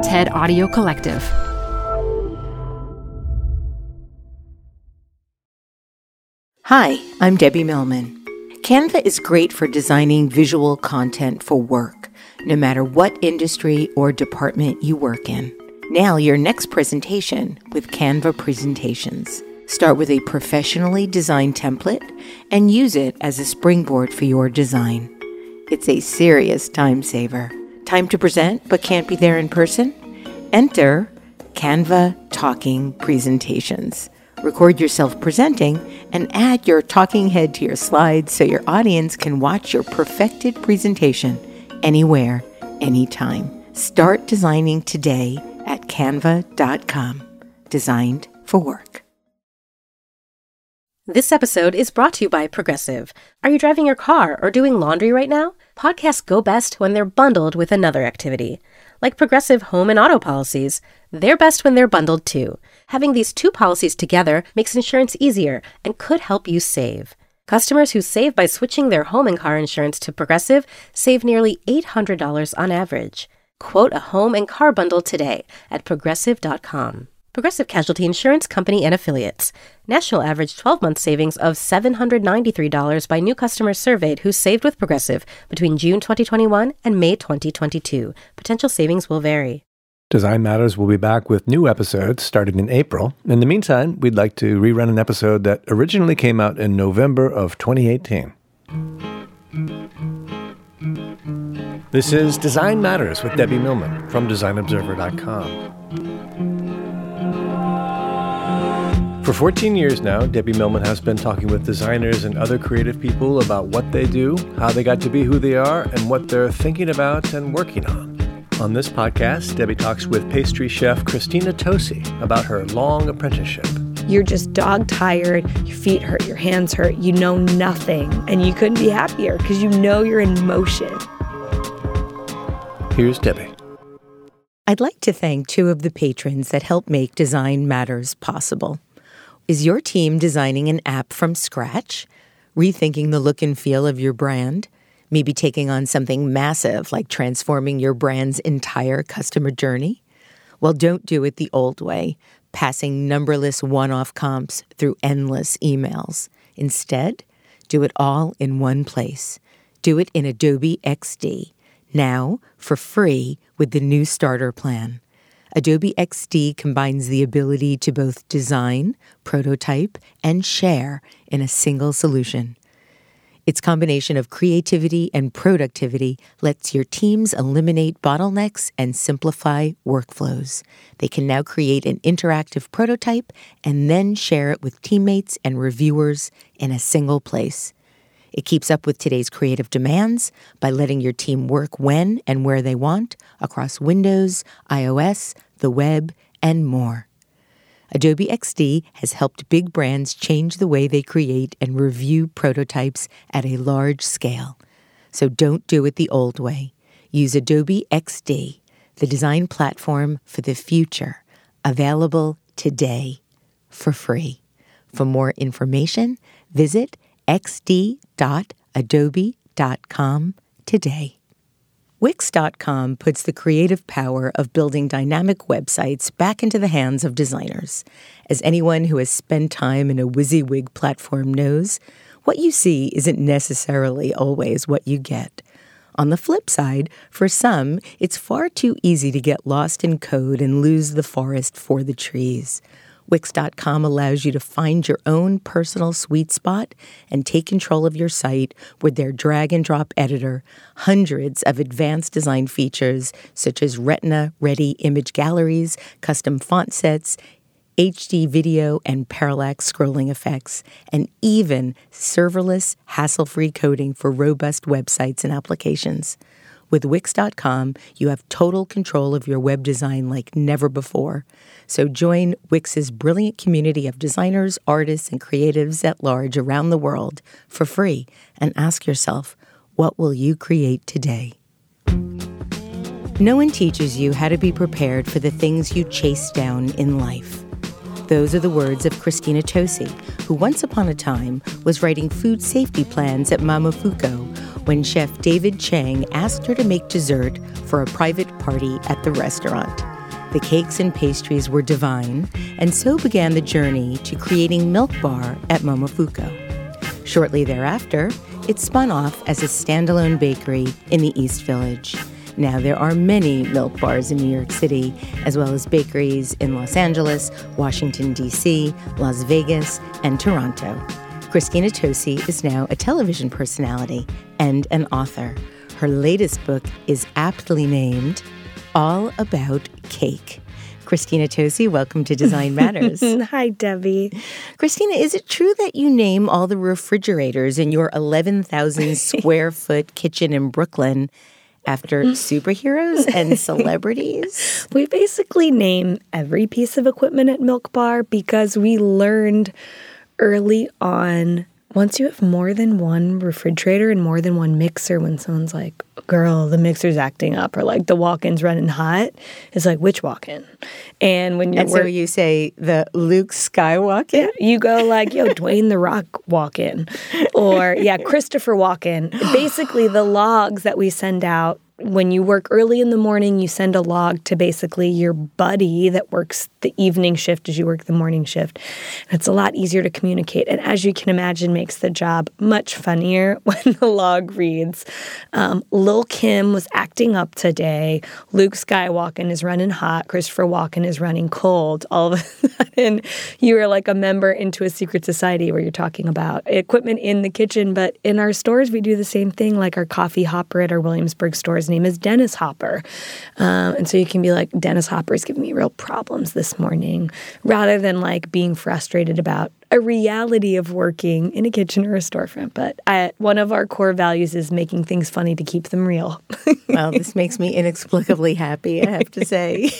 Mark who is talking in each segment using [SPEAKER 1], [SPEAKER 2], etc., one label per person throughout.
[SPEAKER 1] TED Audio Collective.
[SPEAKER 2] Hi, I'm Debbie Millman. Canva is great for designing visual content for work, no matter what industry or department you work in. Nail your next presentation with Canva Presentations. Start with a professionally designed template and use it as a springboard for your design. It's a serious time saver. Time to present but can't be there in person? Enter Canva Talking Presentations. Record yourself presenting and add your talking head to your slides so your audience can watch your perfected presentation anywhere, anytime. Start designing today at canva.com. Designed for work.
[SPEAKER 3] This episode is brought to you by Progressive. Are you driving your car or doing laundry right now? Podcasts go best when they're bundled with another activity. Like Progressive home and auto policies, they're best when they're bundled too. Having these two policies together makes insurance easier and could help you save. Customers who save by switching their home and car insurance to Progressive save nearly $800 on average. Quote a home and car bundle today at Progressive.com. Progressive Casualty Insurance Company and Affiliates. National average 12-month savings of $793 by new customers surveyed who saved with Progressive between June 2021 and May 2022. Potential savings will vary.
[SPEAKER 4] Design Matters will be back with new episodes starting in April. In the meantime, we'd like to rerun an episode that originally came out in November of 2018. This is Design Matters with Debbie Millman from DesignObserver.com. For 14 years now, Debbie Millman has been talking with designers and other creative people about what they do, how they got to be who they are, and what they're thinking about and working on. On this podcast, Debbie talks with pastry chef Christina Tosi about her long apprenticeship.
[SPEAKER 5] You're just dog-tired, your feet hurt, your hands hurt, you know nothing, and you couldn't be happier because you know you're in motion.
[SPEAKER 4] Here's Debbie.
[SPEAKER 2] I'd like to thank two of the patrons that help make Design Matters possible. Is your team designing an app from scratch? Rethinking the look and feel of your brand? Maybe taking on something massive like transforming your brand's entire customer journey? Well, don't do it the old way, passing numberless one-off comps through endless emails. Instead, do it all in one place. Do it in Adobe XD, now for free with the new starter plan. Adobe XD combines the ability to both design, prototype, and share in a single solution. Its combination of creativity and productivity lets your teams eliminate bottlenecks and simplify workflows. They can now create an interactive prototype and then share it with teammates and reviewers in a single place. It keeps up with today's creative demands by letting your team work when and where they want across Windows, iOS, the web, and more. Adobe XD has helped big brands change the way they create and review prototypes at a large scale. So don't do it the old way. Use Adobe XD, the design platform for the future, available today for free. For more information, visit xd.adobe.com today. Wix.com puts the creative power of building dynamic websites back into the hands of designers. As anyone who has spent time in a WYSIWYG platform knows, what you see isn't necessarily always what you get. On the flip side, for some, it's far too easy to get lost in code and lose the forest for the trees. Wix.com allows you to find your own personal sweet spot and take control of your site with their drag-and-drop editor, hundreds of advanced design features such as Retina-ready image galleries, custom font sets, HD video and parallax scrolling effects, and even serverless, hassle-free coding for robust websites and applications. With Wix.com, you have total control of your web design like never before. So join Wix's brilliant community of designers, artists, and creatives at large around the world for free and ask yourself, what will you create today? No one teaches you how to be prepared for the things you chase down in life. Those are the words of Christina Tosi, who once upon a time was writing food safety plans at Momofuku when Chef David Chang asked her to make dessert for a private party at the restaurant. The cakes and pastries were divine, and so began the journey to creating Milk Bar at Momofuku. Shortly thereafter, it spun off as a standalone bakery in the East Village. Now there are many Milk Bars in New York City, as well as bakeries in Los Angeles, Washington, D.C., Las Vegas, and Toronto. Christina Tosi is now a television personality and an author. Her latest book is aptly named All About Cake. Christina Tosi, welcome to Design Matters.
[SPEAKER 5] Hi, Debbie.
[SPEAKER 2] Christina, is it true that you name all the refrigerators in your 11,000 square foot kitchen in Brooklyn after superheroes and celebrities?
[SPEAKER 5] We basically name every piece of equipment at Milk Bar because we learned early on, once you have more than one refrigerator and more than one mixer, when someone's like, girl, the mixer's acting up, or like the walk-in's running hot, it's like, which walk-in? And when you're
[SPEAKER 2] so you say the Luke Skywalker?
[SPEAKER 5] Yeah, you go like, yo, Dwayne The Rock walk-in. Or, yeah, Christopher walk-in. Basically, the logs that we send out, when you work early in the morning, you send a log to basically your buddy that works the evening shift as you work the morning shift. And it's a lot easier to communicate. And as you can imagine, makes the job much funnier when the log reads, Lil' Kim was acting up today. Luke Skywalker is running hot. Christopher Walken is running cold. All of a sudden, you are like a member into a secret society where you're talking about equipment in the kitchen. But in our stores, we do the same thing. Like our coffee hopper at our Williamsburg store's name is Dennis Hopper. And so you can be like, Dennis Hopper is giving me real problems this morning, rather than like being frustrated about a reality of working in a kitchen or a storefront. But one of our core values is making things funny to keep them real.
[SPEAKER 2] Well, this makes me inexplicably happy, I have to say.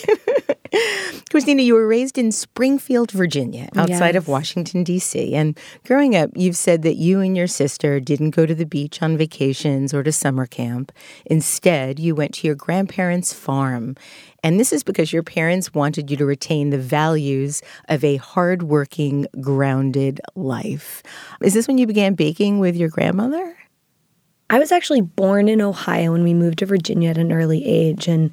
[SPEAKER 2] Christina, you were raised in Springfield, Virginia, outside of Washington, D.C. And growing up, you've said that you and your sister didn't go to the beach on vacations or to summer camp. Instead, you went to your grandparents' farm. And this is because your parents wanted you to retain the values of a hardworking, grounded life. Is this when you began baking with your grandmother?
[SPEAKER 5] I was actually born in Ohio when we moved to Virginia at an early age. And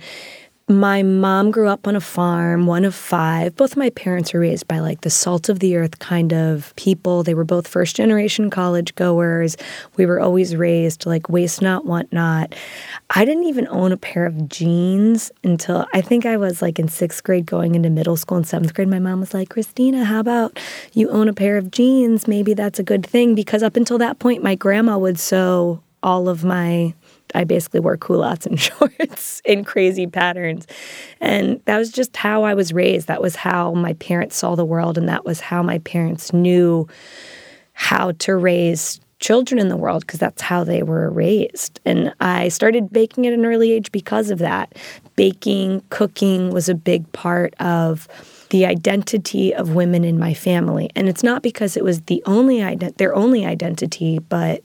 [SPEAKER 5] my mom grew up on a farm, one of 5. Both of my parents were raised by like the salt of the earth kind of people. They were both first generation college goers. We were always raised like waste not, want not. I didn't even own a pair of jeans until I think I was like in 6th grade going into middle school. In 7th grade, my mom was like, Christina, how about you own a pair of jeans? Maybe that's a good thing. Because up until that point, my grandma would sew all of I basically wore culottes and shorts in crazy patterns. And that was just how I was raised. That was how my parents saw the world. And that was how my parents knew how to raise children in the world, because that's how they were raised. And I started baking at an early age because of that. Baking, cooking was a big part of the identity of women in my family. And it's not because it was their only identity, but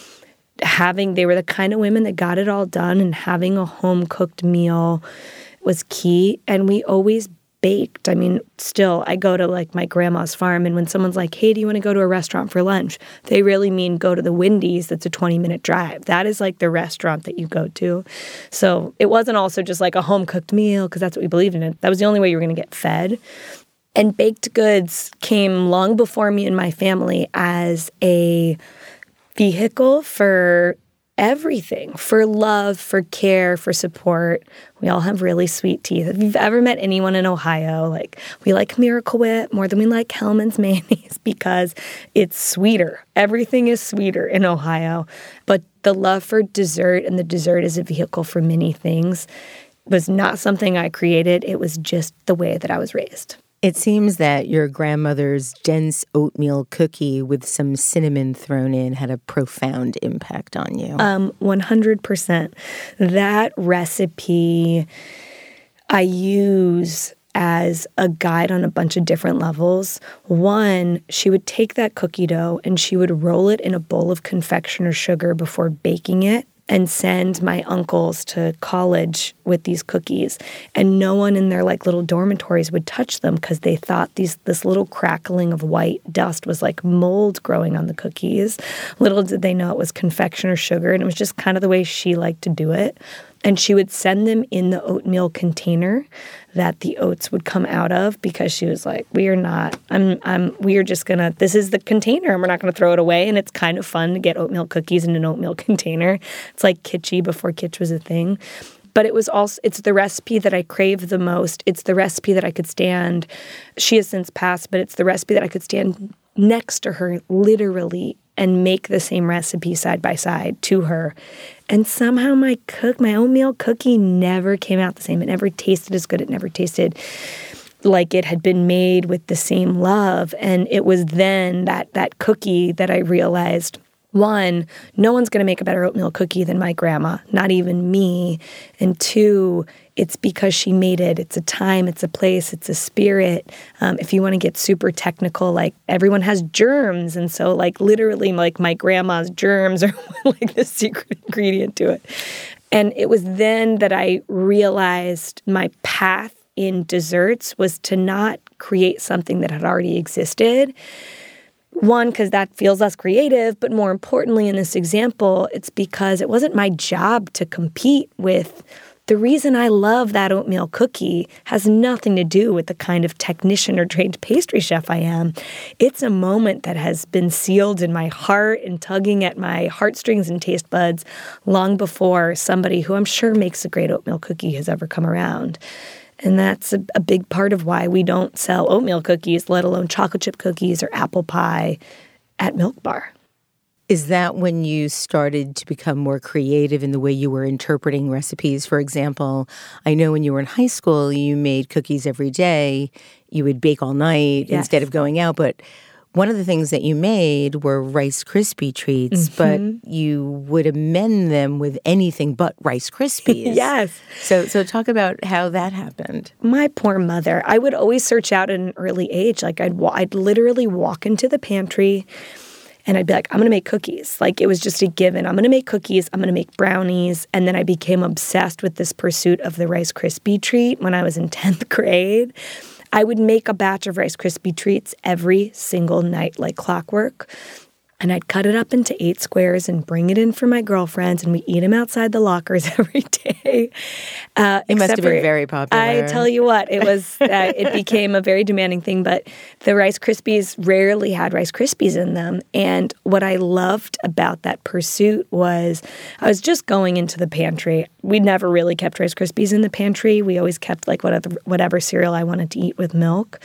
[SPEAKER 5] they were the kind of women that got it all done, and having a home-cooked meal was key. And we always baked. I mean, still, I go to like my grandma's farm, and when someone's like, hey, do you want to go to a restaurant for lunch? They really mean go to the Wendy's that's a 20-minute drive. That is like the restaurant that you go to. So it wasn't also just like a home-cooked meal because that's what we believed in. That was the only way you were going to get fed. And baked goods came long before me and my family as a vehicle for everything, for love, for care, for support. We all have really sweet teeth. If you've ever met anyone in Ohio, like we like Miracle Whip more than we like Hellmann's mayonnaise because it's sweeter. Everything is sweeter in Ohio. But the love for dessert, and the dessert is a vehicle for many things, was not something I created. It was just the way that I was raised.
[SPEAKER 2] It seems that your grandmother's dense oatmeal cookie with some cinnamon thrown in had a profound impact on you.
[SPEAKER 5] 100%. That recipe I use as a guide on a bunch of different levels. One, she would take that cookie dough and she would roll it in a bowl of confectioner's sugar before baking it, and send my uncles to college with these cookies. And no one in their like little dormitories would touch them because they thought this little crackling of white dust was like mold growing on the cookies. Little did they know it was confectioner's sugar, and it was just kind of the way she liked to do it. And she would send them in the oatmeal container that the oats would come out of, because she was like, we are just gonna, this is the container and we're not gonna throw it away. And it's kind of fun to get oatmeal cookies in an oatmeal container. It's like kitschy before kitsch was a thing. But it's the recipe that I crave the most. It's the recipe that I could stand. She has since passed, but it's the recipe that I could stand next to her, literally, and make the same recipe side by side to her. And somehow my oatmeal cookie never came out the same. It never tasted as good. It never tasted like it had been made with the same love. And it was then that cookie that I realized, one, no one's going to make a better oatmeal cookie than my grandma, not even me. And two, it's because she made it. It's a time, it's a place, it's a spirit. If you want to get super technical, like everyone has germs. And so like literally like my grandma's germs are like the secret ingredient to it. And it was then that I realized my path in desserts was to not create something that had already existed. One, because that feels less creative, but more importantly in this example, it's because it wasn't my job to compete with. The reason I love that oatmeal cookie has nothing to do with the kind of technician or trained pastry chef I am. It's a moment that has been sealed in my heart and tugging at my heartstrings and taste buds long before somebody who I'm sure makes a great oatmeal cookie has ever come around. And that's a big part of why we don't sell oatmeal cookies, let alone chocolate chip cookies or apple pie at Milk Bar.
[SPEAKER 2] Is that when you started to become more creative in the way you were interpreting recipes? For example, I know when you were in high school, you made cookies every day. You would bake all night instead of going out. But one of the things that you made were Rice Krispie treats, but you would amend them with anything but Rice Krispies.
[SPEAKER 5] Yes.
[SPEAKER 2] So talk about how that happened.
[SPEAKER 5] My poor mother. I would always search out at an early age. Like I'd literally walk into the pantry and I'd be like, I'm going to make cookies. Like it was just a given. I'm going to make cookies. I'm going to make brownies. And then I became obsessed with this pursuit of the Rice Krispie treat when I was in 10th grade. I would make a batch of Rice Krispie treats every single night like clockwork. And I'd cut it up into 8 squares and bring it in for my girlfriends, and we eat them outside the lockers every day.
[SPEAKER 2] It must have been very popular.
[SPEAKER 5] I tell you what, it was. It became a very demanding thing, but the Rice Krispies rarely had Rice Krispies in them. And what I loved about that pursuit was I was just going into the pantry. We never really kept Rice Krispies in the pantry. We always kept like whatever cereal I wanted to eat with milk.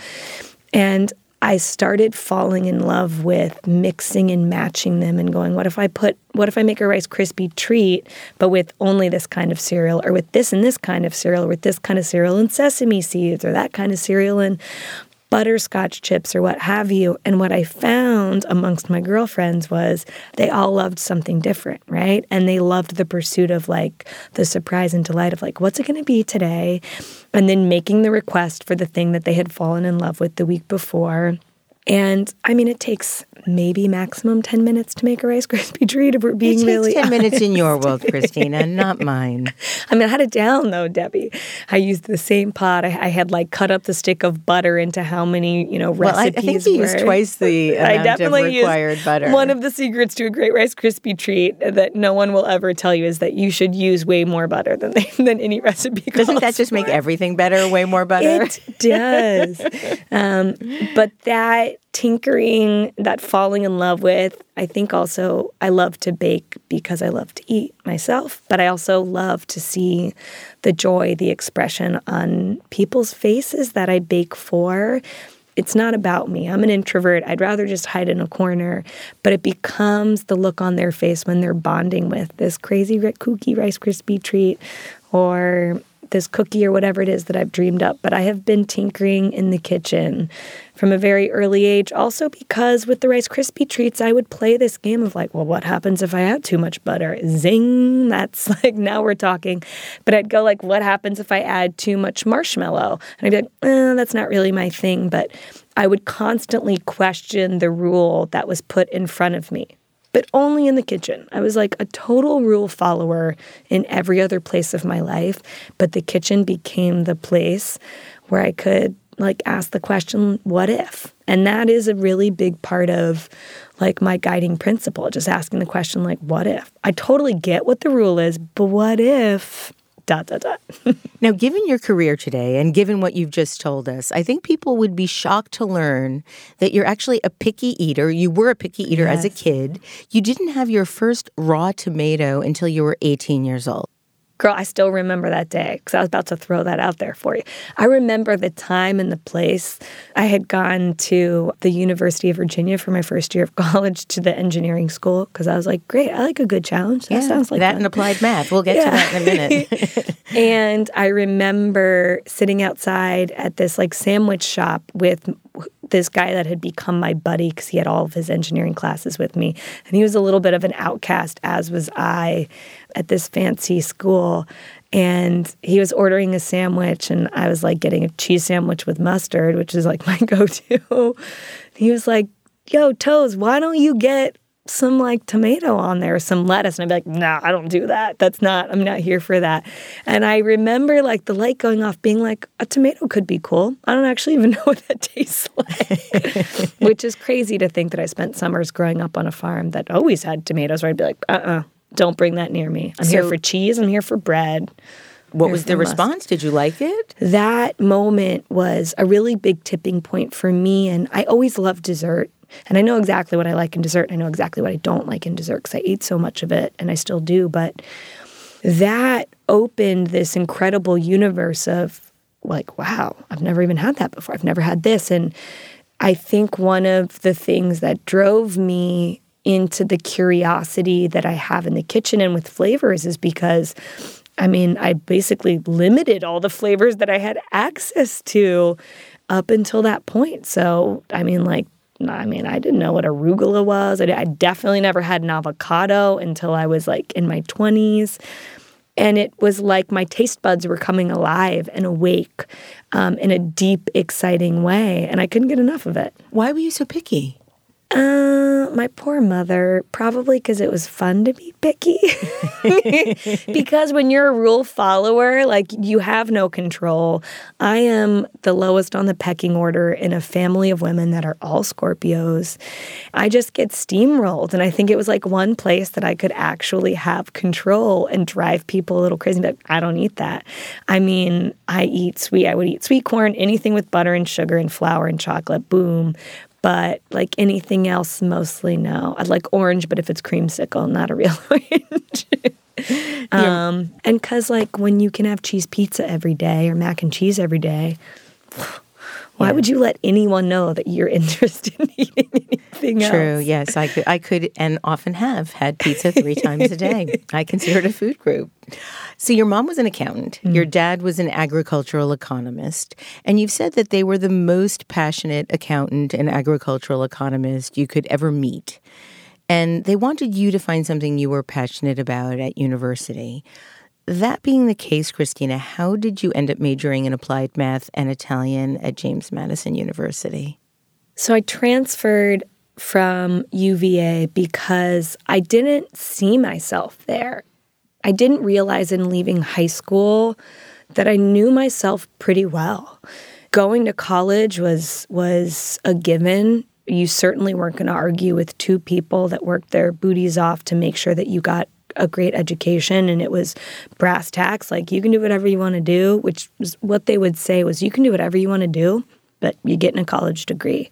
[SPEAKER 5] And I started falling in love with mixing and matching them and going, what if I make a Rice Krispie treat, but with only this kind of cereal, or with this and this kind of cereal, or with this kind of cereal and sesame seeds, or that kind of cereal and butterscotch chips, or what have you. And what I found amongst my girlfriends was they all loved something different, right? And they loved the pursuit of like the surprise and delight of like, what's it going to be today? And then making the request for the thing that they had fallen in love with the week before. And I mean, it takes maybe maximum 10 minutes to make a Rice Krispie treat if we're being really honest.
[SPEAKER 2] 10 minutes in your world, Christina, not mine.
[SPEAKER 5] I mean, I had it down though, Debbie. I used the same pot. I had like cut up the stick of butter into how many, recipes
[SPEAKER 2] well, I think you used twice the amount of required butter.
[SPEAKER 5] One of the secrets to a great Rice Krispie treat that no one will ever tell you is that you should use way more butter than any recipe calls
[SPEAKER 2] Doesn't that just make everything better, way more butter?
[SPEAKER 5] It does. But that tinkering, that falling in love with, I think also I love to bake because I love to eat myself, but I also love to see the joy, the expression on people's faces that I bake for. It's not about me. I'm an introvert. I'd rather just hide in a corner, but it becomes the look on their face when they're bonding with this crazy kooky Rice Krispie treat or this cookie or whatever it is that I've dreamed up. But I have been tinkering in the kitchen from a very early age, also because with the Rice Krispie treats, I would play this game of like, well, what happens if I add too much butter? Zing! That's like, now we're talking. But I'd go like, what happens if I add too much marshmallow? And I'd be like, that's not really my thing. But I would constantly question the rule that was put in front of me. But only in the kitchen. I was like a total rule follower in every other place of my life, but the kitchen became the place where I could like ask the question, what if? And that is a really big part of like my guiding principle, just asking the question like, what if? I totally get what the rule is, but what if
[SPEAKER 2] Now, given your career today and given what you've just told us, I think people would be shocked to learn that you're actually a picky eater. You were a picky eater as a kid. You didn't have your first raw tomato until you were 18 years old.
[SPEAKER 5] Girl, I still remember that day because I was about to throw that out there for you. I remember the time and the place. I had gone to the University of Virginia for my first year of college to the engineering school because I was like, great, I like a good challenge. That sounds like
[SPEAKER 2] that
[SPEAKER 5] fun.
[SPEAKER 2] and applied math. We'll get to that in a minute.
[SPEAKER 5] And I remember sitting outside at this like sandwich shop with this guy that had become my buddy because he had all of his engineering classes with me. And he was a little bit of an outcast, as was I, at this fancy school. And he was ordering a sandwich, and I was like getting a cheese sandwich with mustard, which is like my go-to. He was like, yo, Toes, why don't you get some like tomato on there, some lettuce? And I'd be like, nah, I don't do that. I'm not here for that. And I remember like the light going off being like, a tomato could be cool. I don't actually even know what that tastes like, which is crazy to think that I spent summers growing up on a farm that always had tomatoes where I'd be like, don't bring that near me. I'm here for cheese. I'm here for bread.
[SPEAKER 2] What was the response? Did you like it?
[SPEAKER 5] That moment was a really big tipping point for me. And I always loved dessert. And I know exactly what I like in dessert. I know exactly what I don't like in dessert because I ate so much of it, and I still do. But that opened this incredible universe of like, wow, I've never even had that before. I've never had this. And I think one of the things that drove me into the curiosity that I have in the kitchen and with flavors is because, I basically limited all the flavors that I had access to up until that point. So, I didn't know what arugula was. I definitely never had an avocado until I was like in my 20s. And it was like my taste buds were coming alive and awake in a deep, exciting way. And I couldn't get enough of it.
[SPEAKER 2] Why were you so picky?
[SPEAKER 5] My poor mother, probably because it was fun to be picky. Because when you're a rule follower, like you have no control. I am the lowest on the pecking order in a family of women that are all Scorpios. I just get steamrolled. And I think it was like one place that I could actually have control and drive people a little crazy. But I don't eat that. I would eat sweet corn, anything with butter and sugar and flour and chocolate, boom. But like anything else, mostly no. I'd like orange, but if it's creamsicle, not a real orange. And because like when you can have cheese pizza every day or mac and cheese every day, why would you let anyone know that you're interested in eating anything else?
[SPEAKER 2] True, yes. I could and often have had pizza 3 times a day. I consider it a food group. So your mom was an accountant. Your dad was an agricultural economist. And you've said that they were the most passionate accountant and agricultural economist you could ever meet. And they wanted you to find something you were passionate about at university. That being the case, Christina, how did you end up majoring in applied math and Italian at James Madison University?
[SPEAKER 5] So I transferred from UVA because I didn't see myself there. I didn't realize in leaving high school that I knew myself pretty well. Going to college was a given. You certainly weren't going to argue with 2 people that worked their booties off to make sure that you got a great education, and it was brass tacks. Like, you can do whatever you want to do, which was what they would say was, you can do whatever you want to do, but you get in a college degree.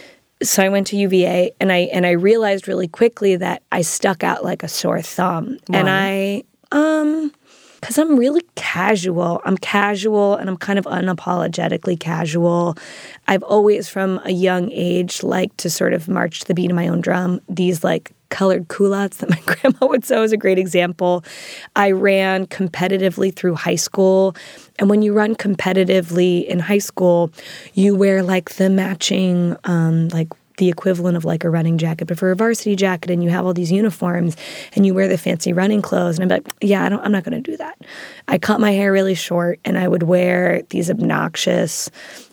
[SPEAKER 5] So I went to UVA, and I realized really quickly that I stuck out like a sore thumb. Why? And because I'm really casual. I'm casual, and I'm kind of unapologetically casual. I've always, from a young age, liked to sort of march to the beat of my own drum. These like colored culottes that my grandma would sew is a great example. I ran competitively through high school. And when you run competitively in high school, you wear like the matching, like the equivalent of like a running jacket, but for a varsity jacket, and you have all these uniforms and you wear the fancy running clothes. And I'm like, yeah, I'm not going to do that. I cut my hair really short, and I would wear these obnoxious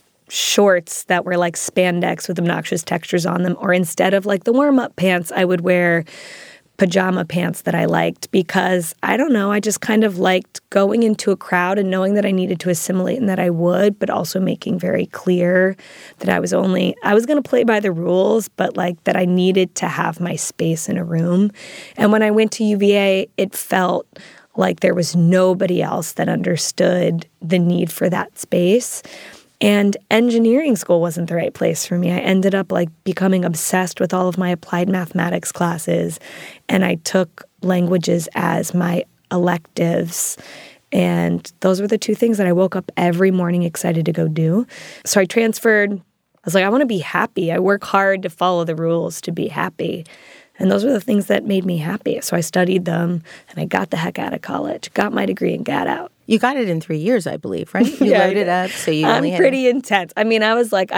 [SPEAKER 5] shorts that were like spandex with obnoxious textures on them. Or instead of like the warm-up pants, I would wear pajama pants that I liked because, I don't know, I just kind of liked going into a crowd and knowing that I needed to assimilate and that I would, but also making very clear that I was going to play by the rules, but like that I needed to have my space in a room. And when I went to UVA, it felt like there was nobody else that understood the need for that space. And engineering school wasn't the right place for me. I ended up like becoming obsessed with all of my applied mathematics classes, and I took languages as my electives. And those were the two things that I woke up every morning excited to go do. So I transferred. I was like, I want to be happy. I work hard to follow the rules to be happy. And those were the things that made me happy. So I studied them, and I got the heck out of college, got my degree, and got out.
[SPEAKER 2] You got it in 3 years, I believe, right? You loaded up, so you only had...
[SPEAKER 5] I'm pretty intense. I mean,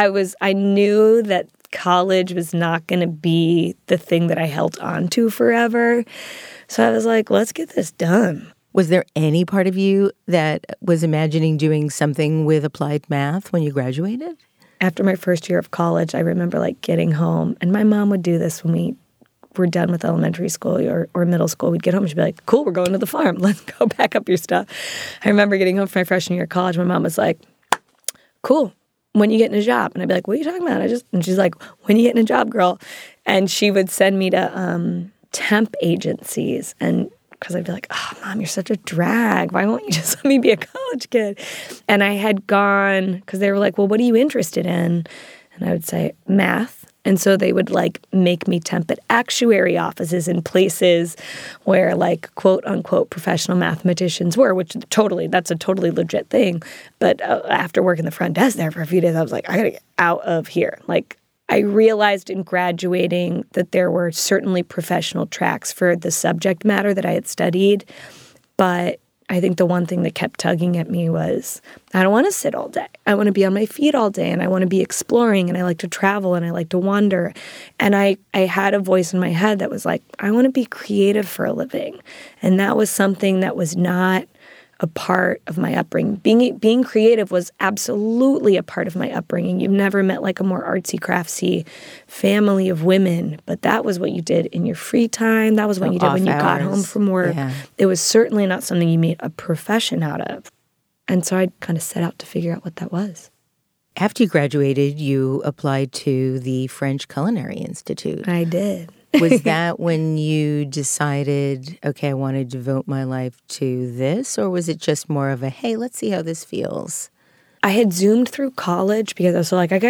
[SPEAKER 5] I knew that college was not going to be the thing that I held on to forever. So I was like, let's get this done.
[SPEAKER 2] Was there any part of you that was imagining doing something with applied math when you graduated?
[SPEAKER 5] After my first year of college, I remember like getting home, and my mom would do this when we were done with elementary school or middle school. We'd get home and she'd be like, cool, we're going to the farm. Let's go pack up your stuff. I remember getting home from my freshman year of college. My mom was like, cool, when you getting a job? And I'd be like, what are you talking about? And she's like, when you getting a job, girl? And she would send me to temp agencies. And because I'd be like, oh, Mom, you're such a drag. Why won't you just let me be a college kid? And I had gone, because they were like, well, what are you interested in? And I would say, math. And so they would like make me temp at actuary offices in places where like quote unquote professional mathematicians were, which that's a totally legit thing. But after working the front desk there for a few days, I was like, I gotta get out of here. Like I realized in graduating that there were certainly professional tracks for the subject matter that I had studied. But I think the one thing that kept tugging at me was, I don't want to sit all day. I want to be on my feet all day, and I want to be exploring, and I like to travel, and I like to wander. And I had a voice in my head that was like, I want to be creative for a living. And that was something that was not a part of my upbringing. Being creative was absolutely a part of my upbringing. You've never met like a more artsy, craftsy family of women, but that was what you did in your free time. That was what you did when you got home from work. Yeah. It was certainly not something you made a profession out of. And so I kind of set out to figure out what that was.
[SPEAKER 2] After you graduated, you applied to the French Culinary Institute.
[SPEAKER 5] I did.
[SPEAKER 2] Was that when you decided, okay, I want to devote my life to this? Or was it just more of a, hey, let's see how this feels?
[SPEAKER 5] I had zoomed through college because I was like, I got to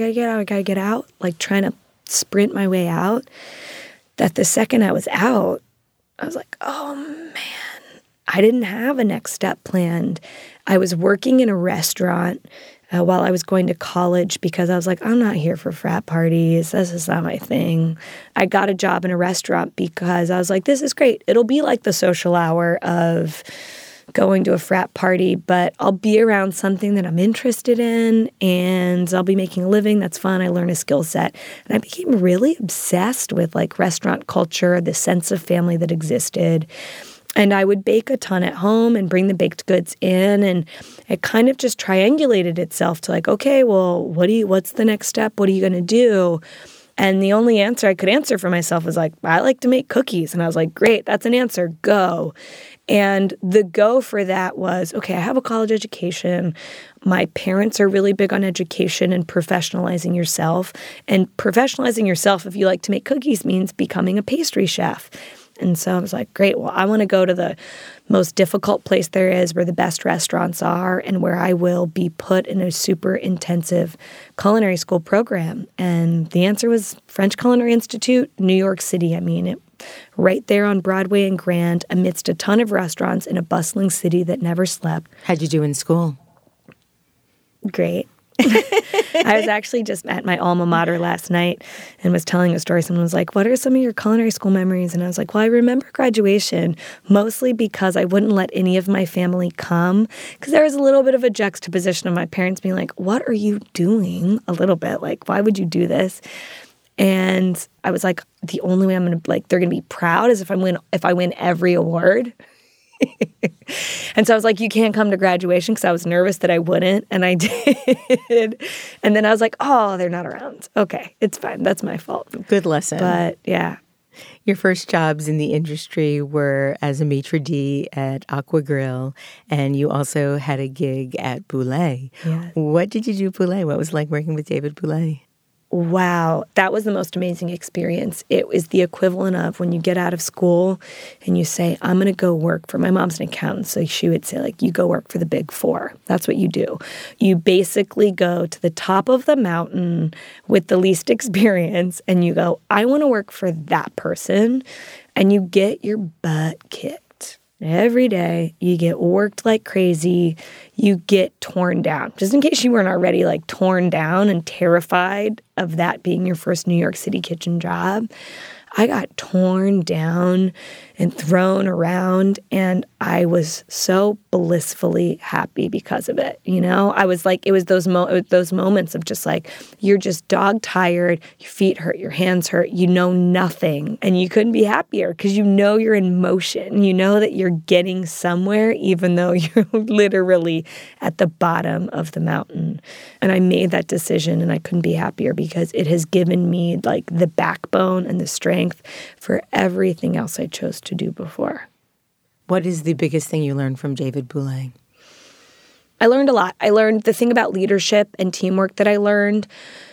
[SPEAKER 5] get out, like trying to sprint my way out. That the second I was out, I was like, oh, man, I didn't have a next step planned. I was working in a restaurant while I was going to college because I was like, I'm not here for frat parties. This is not my thing. I got a job in a restaurant because I was like, this is great. It'll be like the social hour of going to a frat party, but I'll be around something that I'm interested in, and I'll be making a living. That's fun. I learn a skill set. And I became really obsessed with like restaurant culture, the sense of family that existed. And I would bake a ton at home and bring the baked goods in, and it kind of just triangulated itself to like, okay, well, what's the next step? What are you going to do? And the only answer I could answer for myself was like, I like to make cookies. And I was like, great, that's an answer, go. And the go for that was, okay, I have a college education. My parents are really big on education and professionalizing yourself. And professionalizing yourself, if you like to make cookies, means becoming a pastry chef. And so I was like, great, well, I want to go to the most difficult place there is, where the best restaurants are, and where I will be put in a super intensive culinary school program. And the answer was French Culinary Institute, New York City. I mean, it right there on Broadway and Grand, amidst a ton of restaurants in a bustling city that never slept.
[SPEAKER 2] How'd you do in school?
[SPEAKER 5] Great. I was actually just at my alma mater last night and was telling a story. Someone was like, what are some of your culinary school memories? And I was like, well, I remember graduation mostly because I wouldn't let any of my family come, because there was a little bit of a juxtaposition of my parents being like, what are you doing? A little bit like, why would you do this? And I was like, the only way I'm going to, like, they're going to be proud is if I win every award. And so I was like, you can't come to graduation, because I was nervous that I wouldn't, and I did. And then I was like, oh, they're not around. Okay, it's fine. That's my fault.
[SPEAKER 2] Good lesson.
[SPEAKER 5] But yeah.
[SPEAKER 2] Your first jobs in the industry were as a maitre d' at Aqua Grill, and you also had a gig at Bouley.
[SPEAKER 5] Yes.
[SPEAKER 2] What did you do at Bouley? What was it like working with David Bouley?
[SPEAKER 5] wow, that was the most amazing experience. It was the equivalent of when you get out of school and you say, I'm going to go work for, my mom's an accountant, so she would say, like, you go work for the Big Four. That's what you do. You basically go to the top of the mountain with the least experience and you go, I want to work for that person. And you get your butt kicked. Every day, you get worked like crazy. You get torn down. Just in case you weren't already like torn down and terrified of that being your first New York City kitchen job, I got torn down and thrown around, and I was so blissfully happy because of it. You know, I was like, it was those moments of just like, you're just dog tired, your feet hurt, your hands hurt, you know nothing, and you couldn't be happier because you know you're in motion. You know that you're getting somewhere, even though you're literally at the bottom of the mountain. And I made that decision, and I couldn't be happier because it has given me like the backbone and the strength for everything else I chose to do before.
[SPEAKER 2] What is the biggest thing you learned from David Bouley?
[SPEAKER 5] I learned a lot. I learned the thing about leadership and teamwork that I learned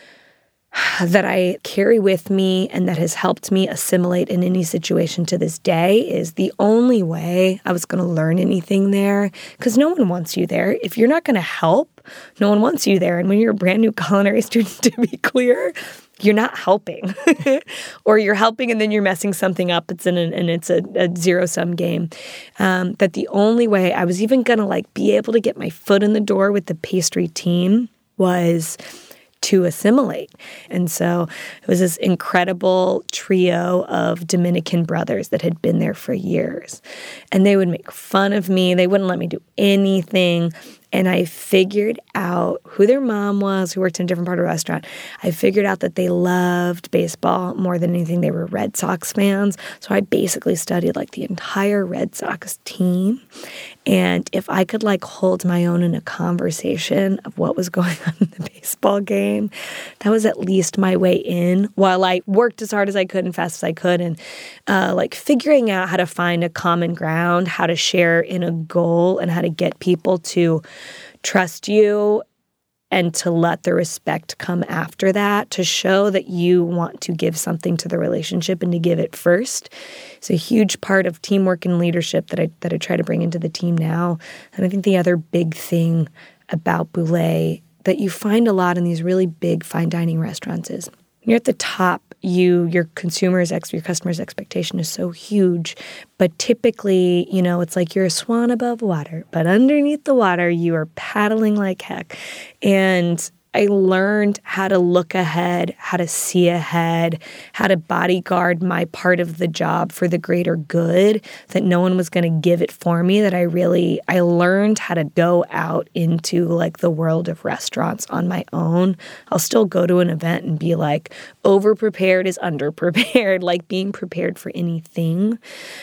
[SPEAKER 5] that I carry with me and that has helped me assimilate in any situation to this day is the only way I was going to learn anything there, because no one wants you there. If you're not going to help, no one wants you there. And when you're a brand new culinary student, to be clear, you're not helping. Or you're helping and then you're messing something up. It's a zero-sum game. That the only way I was even going to like be able to get my foot in the door with the pastry team was to assimilate. And so it was this incredible trio of Dominican brothers that had been there for years. And they would make fun of me. They wouldn't let me do anything. And I figured out who their mom was, who worked in a different part of the restaurant. I figured out that they loved baseball more than anything. They were Red Sox fans. So I basically studied like the entire Red Sox team. And if I could like hold my own in a conversation of what was going on in the baseball game, that was at least my way in, while I worked as hard as I could and fast as I could, and like figuring out how to find a common ground, how to share in a goal, and how to get people to trust you and to let the respect come after that, to show that you want to give something to the relationship and to give it first. It's a huge part of teamwork and leadership that I try to bring into the team now. And I think the other big thing about Bouley that you find a lot in these really big fine dining restaurants is when you're at the top, your customers' expectation is so huge. But typically, you know, it's like you're a swan above water, but underneath the water, you are paddling like heck. And I learned how to look ahead, how to see ahead, how to bodyguard my part of the job for the greater good, that no one was going to give it for me, that I learned how to go out into like the world of restaurants on my own. I'll still go to an event and be like, over-prepared is under-prepared, like being prepared for anything,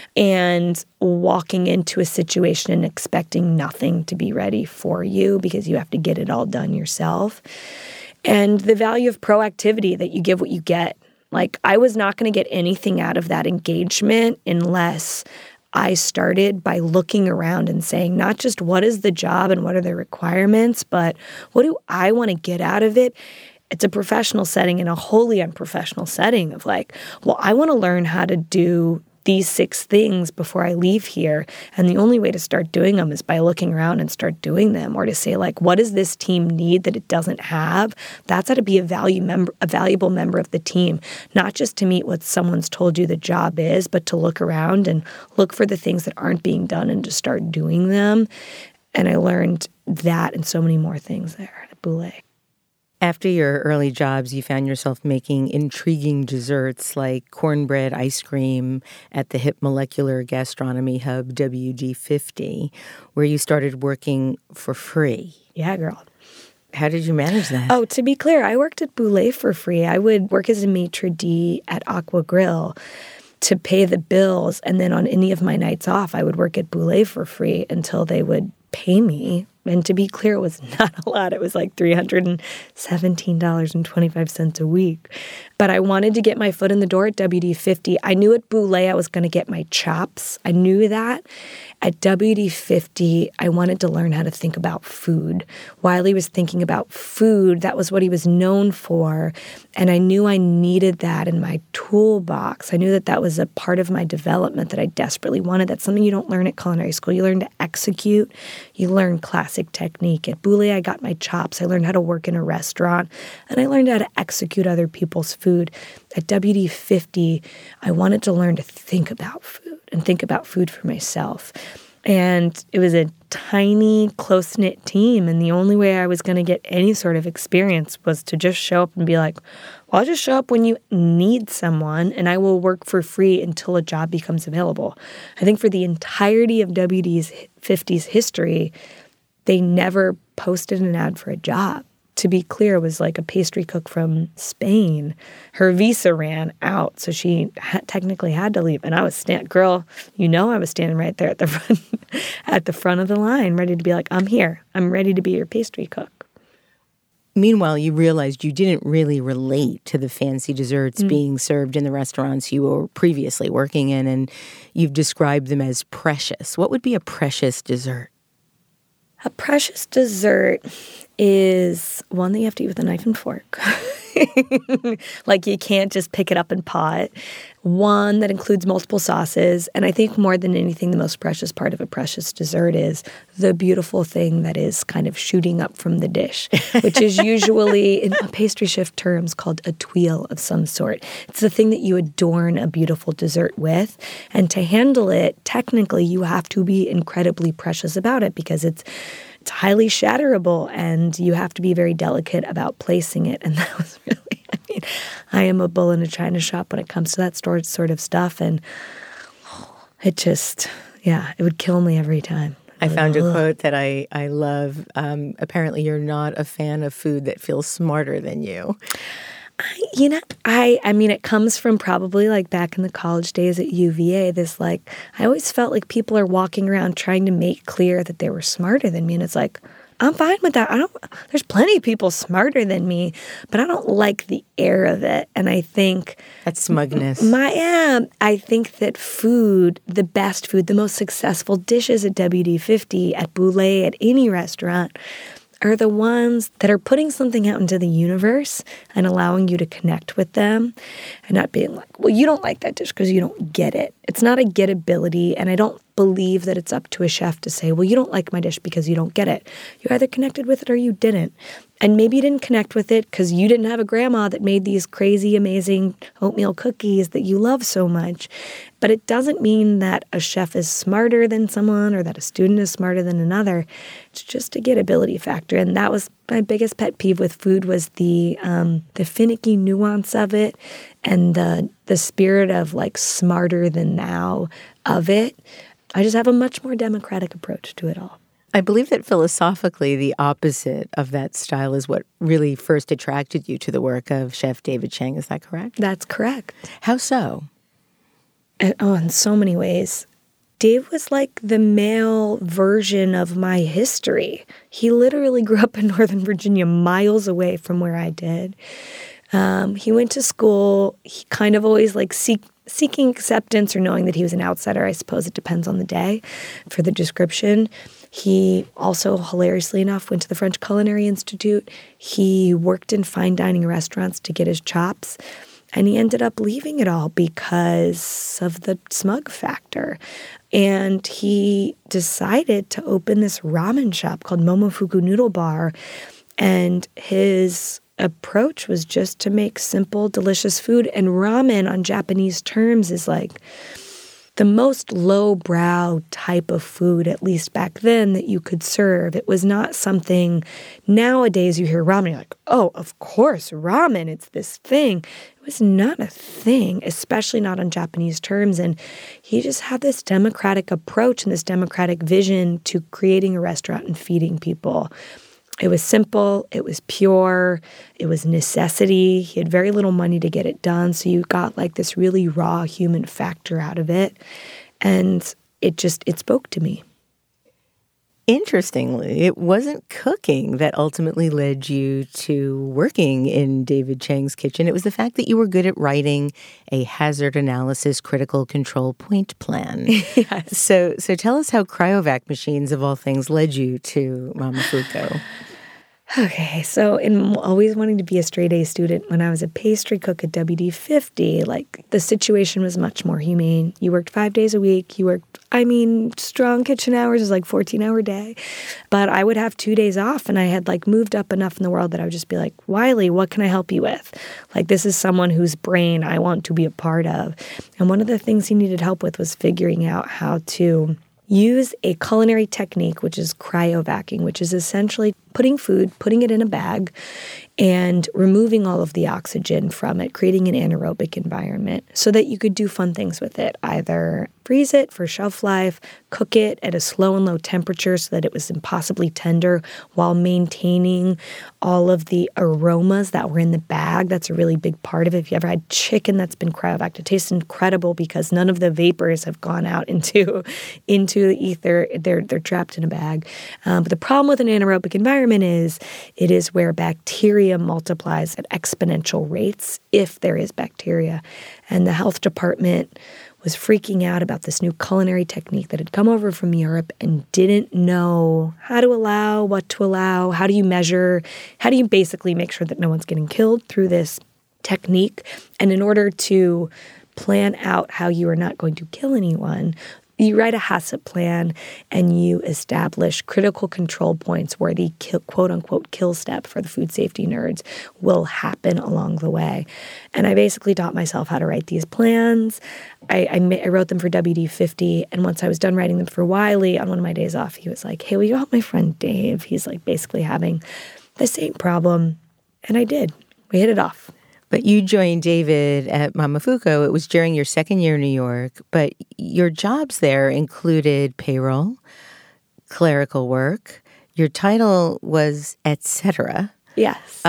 [SPEAKER 5] and walking into a situation and expecting nothing to be ready for you because you have to get it all done yourself. And the value of proactivity, that you give what you get. Like, I was not going to get anything out of that engagement unless I started by looking around and saying, not just what is the job and what are the requirements, but what do I want to get out of it? It's a professional setting and a wholly unprofessional setting of like, well, I want to learn how to do these 6 things before I leave here. And the only way to start doing them is by looking around and start doing them, or to say like, what does this team need that it doesn't have? That's how to be a valuable member of the team, not just to meet what someone's told you the job is, but to look around and look for the things that aren't being done and to start doing them. And I learned that and so many more things there at Bouley.
[SPEAKER 2] After your early jobs, you found yourself making intriguing desserts like cornbread ice cream at the hip molecular gastronomy hub WD50, where you started working for free.
[SPEAKER 5] Yeah, girl.
[SPEAKER 2] How did you manage that?
[SPEAKER 5] Oh, to be clear, I worked at Bouley for free. I would work as a maitre d' at Aqua Grill to pay the bills, and then on any of my nights off, I would work at Bouley for free until they would pay me And to be clear, it was not a lot. It was like $317.25 a week. But I wanted to get my foot in the door at WD-50. I knew at Boulé I was going to get my chops. I knew that. At WD-50, I wanted to learn how to think about food. Wiley was thinking about food. That was what he was known for. And I knew I needed that in my toolbox. I knew that that was a part of my development that I desperately wanted. That's something you don't learn at culinary school. You learn to execute. You learn classic technique. At Boulé, I got my chops. I learned how to work in a restaurant. And I learned how to execute other people's food. At WD-50, I wanted to learn to think about food and think about food for myself. And it was a tiny, close-knit team, and the only way I was going to get any sort of experience was to just show up and be like, well, I'll just show up when you need someone, and I will work for free until a job becomes available. I think for the entirety of WD-50's history, they never posted an ad for a job. To be clear, it was like a pastry cook from Spain. Her visa ran out, so she technically had to leave. And I was girl, I was standing right there at the front of the line, ready to be like, I'm here. I'm ready to be your pastry cook.
[SPEAKER 2] Meanwhile, you realized you didn't really relate to the fancy desserts being served in the restaurants you were previously working in, and you've described them as precious. What would be a precious dessert?
[SPEAKER 5] A precious dessert is one that you have to eat with a knife and fork. Like you can't just pick it up and paw it. One that includes multiple sauces. And I think more than anything, the most precious part of a precious dessert is the beautiful thing that is kind of shooting up from the dish, which is usually, in pastry chef terms, called a tuile of some sort. It's the thing that you adorn a beautiful dessert with. And to handle it, technically, you have to be incredibly precious about it because it's highly shatterable, and you have to be very delicate about placing it. And that was really, I am a bull in a china shop when it comes to that sort of stuff. And it just, it would kill me every time.
[SPEAKER 2] I found a quote that I love. Apparently, you're not a fan of food that feels smarter than you. It comes from probably like back in the college days at UVA, I always felt like people are walking around trying to make clear that they were smarter than me. And it's like, I'm fine with that. There's plenty of people smarter than me, but I don't like the air of it. And I think that's smugness.
[SPEAKER 5] I think that food, the best food, the most successful dishes at WD-50, at Boulé, at any restaurant, are the ones that are putting something out into the universe and allowing you to connect with them and not being like, well, you don't like that dish because you don't get it. It's not a gettability, and I don't believe that it's up to a chef to say, well, you don't like my dish because you don't get it. You either connected with it or you didn't. And maybe you didn't connect with it because you didn't have a grandma that made these crazy, amazing oatmeal cookies that you love so much. But it doesn't mean that a chef is smarter than someone or that a student is smarter than another. It's just a gettability factor. And that was my biggest pet peeve with food, was the finicky nuance of it and the spirit of like smarter than thou of it. I just have a much more democratic approach to it all.
[SPEAKER 2] I believe that philosophically, the opposite of that style is what really first attracted you to the work of Chef David Chang. Is that correct?
[SPEAKER 5] That's correct.
[SPEAKER 2] How so?
[SPEAKER 5] In so many ways. Dave was like the male version of my history. He literally grew up in Northern Virginia, miles away from where I did. He went to school. He kind of always like seeking acceptance or knowing that he was an outsider. I suppose it depends on the day for the description. He also, hilariously enough, went to the French Culinary Institute. He worked in fine dining restaurants to get his chops. And he ended up leaving it all because of the smug factor. And he decided to open this ramen shop called Momofuku Noodle Bar. And his approach was just to make simple, delicious food. And ramen on Japanese terms is like the most lowbrow type of food, at least back then, that you could serve. It was not something, nowadays you hear ramen, you're like, oh, of course, ramen, it's this thing. It was not a thing, especially not on Japanese terms. And he just had this democratic approach and this democratic vision to creating a restaurant and feeding people. It was simple, it was pure, it was necessity. He had very little money to get it done, so you got like this really raw human factor out of it. And it spoke to me.
[SPEAKER 2] Interestingly, it wasn't cooking that ultimately led you to working in David Chang's kitchen. It was the fact that you were good at writing a hazard analysis critical control point plan.
[SPEAKER 5] Yes.
[SPEAKER 2] So tell us how cryovac machines, of all things, led you to Momofuku.
[SPEAKER 5] Okay, so in always wanting to be a straight A student, when I was a pastry cook at WD-50, like the situation was much more humane. You worked 5 days a week. Strong kitchen hours is like 14-hour day. But I would have 2 days off, and I had like moved up enough in the world that I would just be like, Wiley, what can I help you with? Like, this is someone whose brain I want to be a part of. And one of the things he needed help with was figuring out how to use a culinary technique, which is cryovacking, which is essentially putting food, putting it in a bag, and removing all of the oxygen from it, creating an anaerobic environment so that you could do fun things with it, either freeze it for shelf life, cook it at a slow and low temperature so that it was impossibly tender while maintaining all of the aromas that were in the bag. That's a really big part of it. If you ever had chicken that's been cryovacked, it tastes incredible because none of the vapors have gone out into the ether. They're trapped in a bag. But the problem with an anaerobic environment is it is where bacteria multiplies at exponential rates if there is bacteria. And the health department was freaking out about this new culinary technique that had come over from Europe and didn't know how to allow, what to allow, how do you measure, how do you basically make sure that no one's getting killed through this technique. And in order to plan out how you are not going to kill anyone, you write a HACCP plan and you establish critical control points where the quote-unquote kill step for the food safety nerds will happen along the way. And I basically taught myself how to write these plans. I wrote them for WD-50, and once I was done writing them for Wiley, on one of my days off, he was like, hey, will you help my friend Dave? He's like basically having the same problem. And I did. We hit it off.
[SPEAKER 2] But you joined David at Momofuku. It was during your second year in New York, but your jobs there included payroll, clerical work. Your title was et cetera.
[SPEAKER 5] Yes.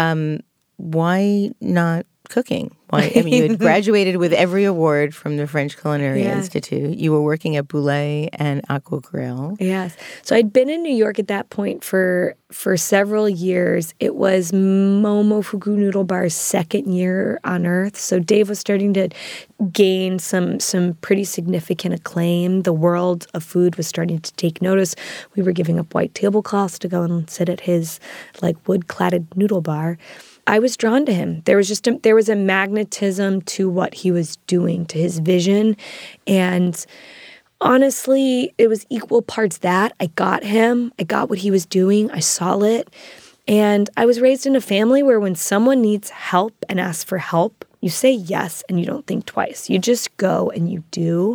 [SPEAKER 2] Why not cooking? Why? I mean, you had graduated with every award from the French Culinary Institute. You were working at Boulet and Aqua Grill.
[SPEAKER 5] Yes. So I'd been in New York at that point for several years. It was Momofuku Noodle Bar's second year on Earth. So Dave was starting to gain some pretty significant acclaim. The world of food was starting to take notice. We were giving up white tablecloths to go and sit at his like wood-cladded noodle bar. I was drawn to him. There was a magnetism to what he was doing, to his vision. And honestly, it was equal parts that. I got him. I got what he was doing. I saw it. And I was raised in a family where when someone needs help and asks for help, you say yes and you don't think twice. You just go and you do.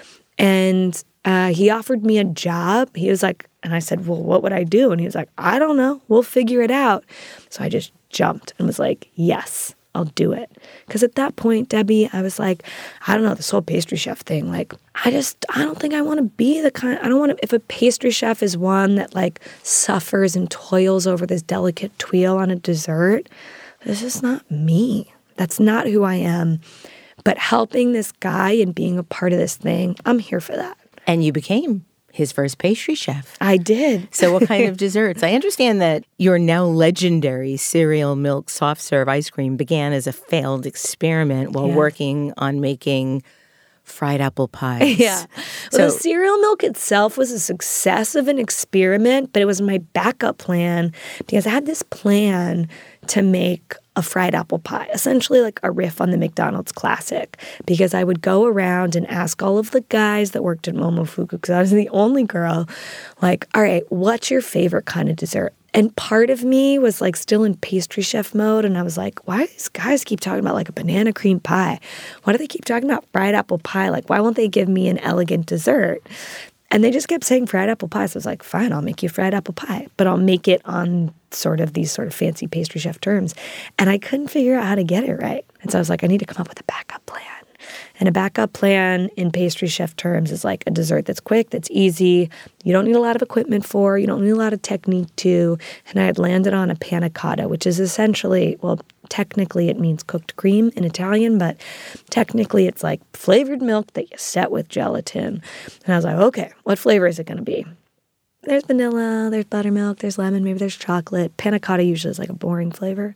[SPEAKER 5] And he offered me a job. He was like, and I said, well, what would I do? And he was like, I don't know. We'll figure it out. So I just jumped and was like, yes, I'll do it. Because at that point, Debbie, I was like, I don't know, this whole pastry chef thing, like, I don't think I want to be the kind, I don't want to, if a pastry chef is one that like suffers and toils over this delicate tuile on a dessert, this is not me. That's not who I am. But helping this guy and being a part of this thing, I'm here for that.
[SPEAKER 2] And you became his first pastry chef.
[SPEAKER 5] I did.
[SPEAKER 2] So what kind of desserts? I understand that your now legendary cereal milk soft serve ice cream began as a failed experiment while working on making fried apple pies.
[SPEAKER 5] Yeah. Well, the cereal milk itself was a success of an experiment, but it was my backup plan because I had this plan to make a fried apple pie, essentially like a riff on the McDonald's classic, because I would go around and ask all of the guys that worked at Momofuku, because I was the only girl, like, all right, what's your favorite kind of dessert? And part of me was like still in pastry chef mode, and I was like, why do these guys keep talking about like a banana cream pie? Why do they keep talking about fried apple pie? Like, why won't they give me an elegant dessert? And they just kept saying fried apple pie. So I was like, fine, I'll make you fried apple pie, but I'll make it on sort of these sort of fancy pastry chef terms. And I couldn't figure out how to get it right. And so I was like, I need to come up with a backup plan. And a backup plan in pastry chef terms is like a dessert that's quick, that's easy, you don't need a lot of equipment for, you don't need a lot of technique to. And I had landed on a panna cotta, which is essentially, well, technically it means cooked cream in Italian, but technically it's like flavored milk that you set with gelatin. And I was like, okay, what flavor is it going to be? there's vanilla, there's buttermilk, there's lemon, maybe there's chocolate. Panna cotta usually is like a boring flavor.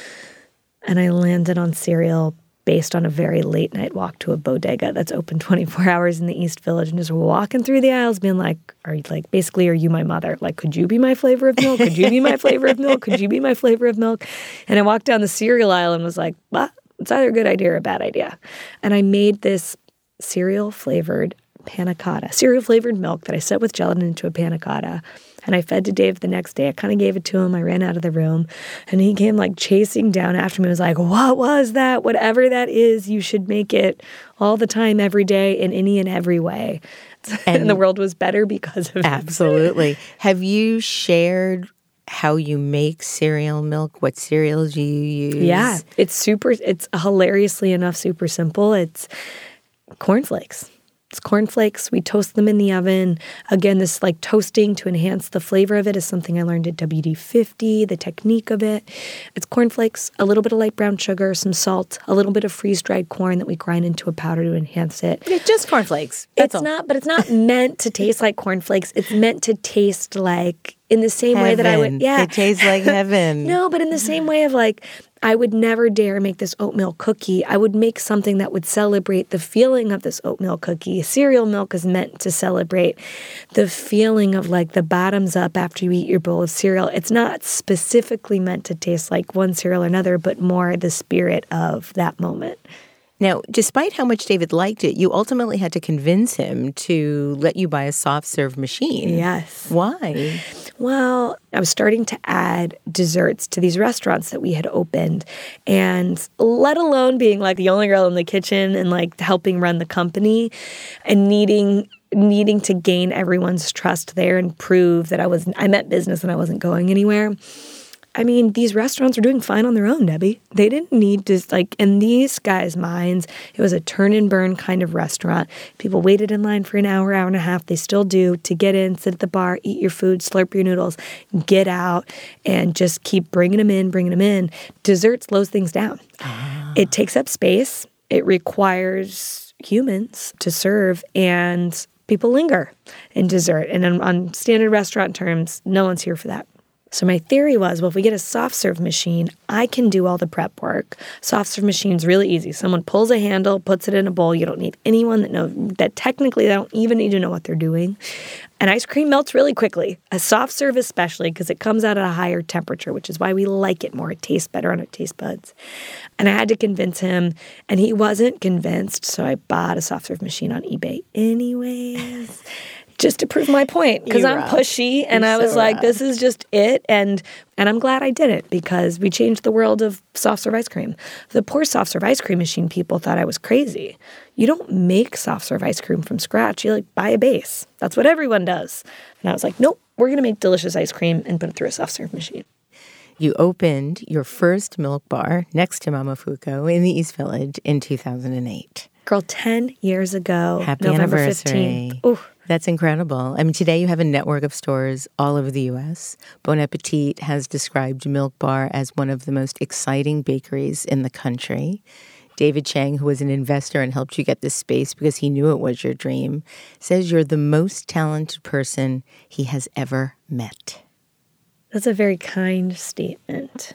[SPEAKER 5] And I landed on cereal based on a very late night walk to a bodega that's open 24 hours in the East Village, and just walking through the aisles being like, are you my mother? Like, could you be my flavor of milk? Could you be my flavor of milk? Could you be my flavor of milk? And I walked down the cereal aisle and was like, well, it's either a good idea or a bad idea. And I made this cereal-flavored panna cotta, cereal-flavored milk that I set with gelatin into a panna cotta. And I fed to Dave the next day. I kind of gave it to him. I ran out of the room. And he came like chasing down after me. He was like, what was that? Whatever that is, you should make it all the time, every day, in any and every way. And the world was better because of it.
[SPEAKER 2] Absolutely. Have you shared how you make cereal milk? What cereals you use?
[SPEAKER 5] Yeah. It's hilariously enough super simple. It's cornflakes. It's cornflakes. We toast them in the oven. Again, this like toasting to enhance the flavor of it is something I learned at WD-50, the technique of it. It's cornflakes, a little bit of light brown sugar, some salt, a little bit of freeze-dried corn that we grind into a powder to enhance it.
[SPEAKER 2] It's just cornflakes.
[SPEAKER 5] It's not meant to taste like cornflakes. It's meant to taste like in the same way that I would,
[SPEAKER 2] It tastes like heaven.
[SPEAKER 5] No, but in the same way of like, I would never dare make this oatmeal cookie. I would make something that would celebrate the feeling of this oatmeal cookie. Cereal milk is meant to celebrate the feeling of like the bottoms up after you eat your bowl of cereal. It's not specifically meant to taste like one cereal or another, but more the spirit of that moment.
[SPEAKER 2] Now, despite how much David liked it, you ultimately had to convince him to let you buy a soft serve machine.
[SPEAKER 5] Yes.
[SPEAKER 2] Why?
[SPEAKER 5] Well, I was starting to add desserts to these restaurants that we had opened, and let alone being like the only girl in the kitchen and like helping run the company and needing to gain everyone's trust there and prove that I meant business and I wasn't going anywhere. I mean, these restaurants are doing fine on their own, Debbie. They didn't need to, like, in these guys' minds, it was a turn and burn kind of restaurant. People waited in line for an hour, hour and a half. They still do to get in, sit at the bar, eat your food, slurp your noodles, get out, and just keep bringing them in. Dessert slows things down. It takes up space. It requires humans to serve, and people linger in dessert. And on standard restaurant terms, no one's here for that. So my theory was, well, if we get a soft serve machine, I can do all the prep work. Soft serve machine's really easy. Someone pulls a handle, puts it in a bowl. You don't need anyone that technically they don't even need to know what they're doing. And ice cream melts really quickly. A soft serve especially, because it comes out at a higher temperature, which is why we like it more. It tastes better on our taste buds. And I had to convince him, and he wasn't convinced, so I bought a soft serve machine on eBay anyways. Just to prove my point, because I'm pushy, and I was like, this is just it, and I'm glad I did it, because we changed the world of soft serve ice cream. The poor soft serve ice cream machine people thought I was crazy. You don't make soft serve ice cream from scratch. You buy a base. That's what everyone does. And I was like, nope, we're going to make delicious ice cream and put it through a soft serve machine.
[SPEAKER 2] You opened your first milk bar next to Momofuku in the East Village in 2008.
[SPEAKER 5] Girl, 10 years ago,
[SPEAKER 2] Happy
[SPEAKER 5] November
[SPEAKER 2] anniversary.
[SPEAKER 5] 15th. Ooh.
[SPEAKER 2] That's incredible. I mean, today you have a network of stores all over the U.S. Bon Appetit has described Milk Bar as one of the most exciting bakeries in the country. David Chang, who was an investor and helped you get this space because he knew it was your dream, says you're the most talented person he has ever met.
[SPEAKER 5] That's a very kind statement.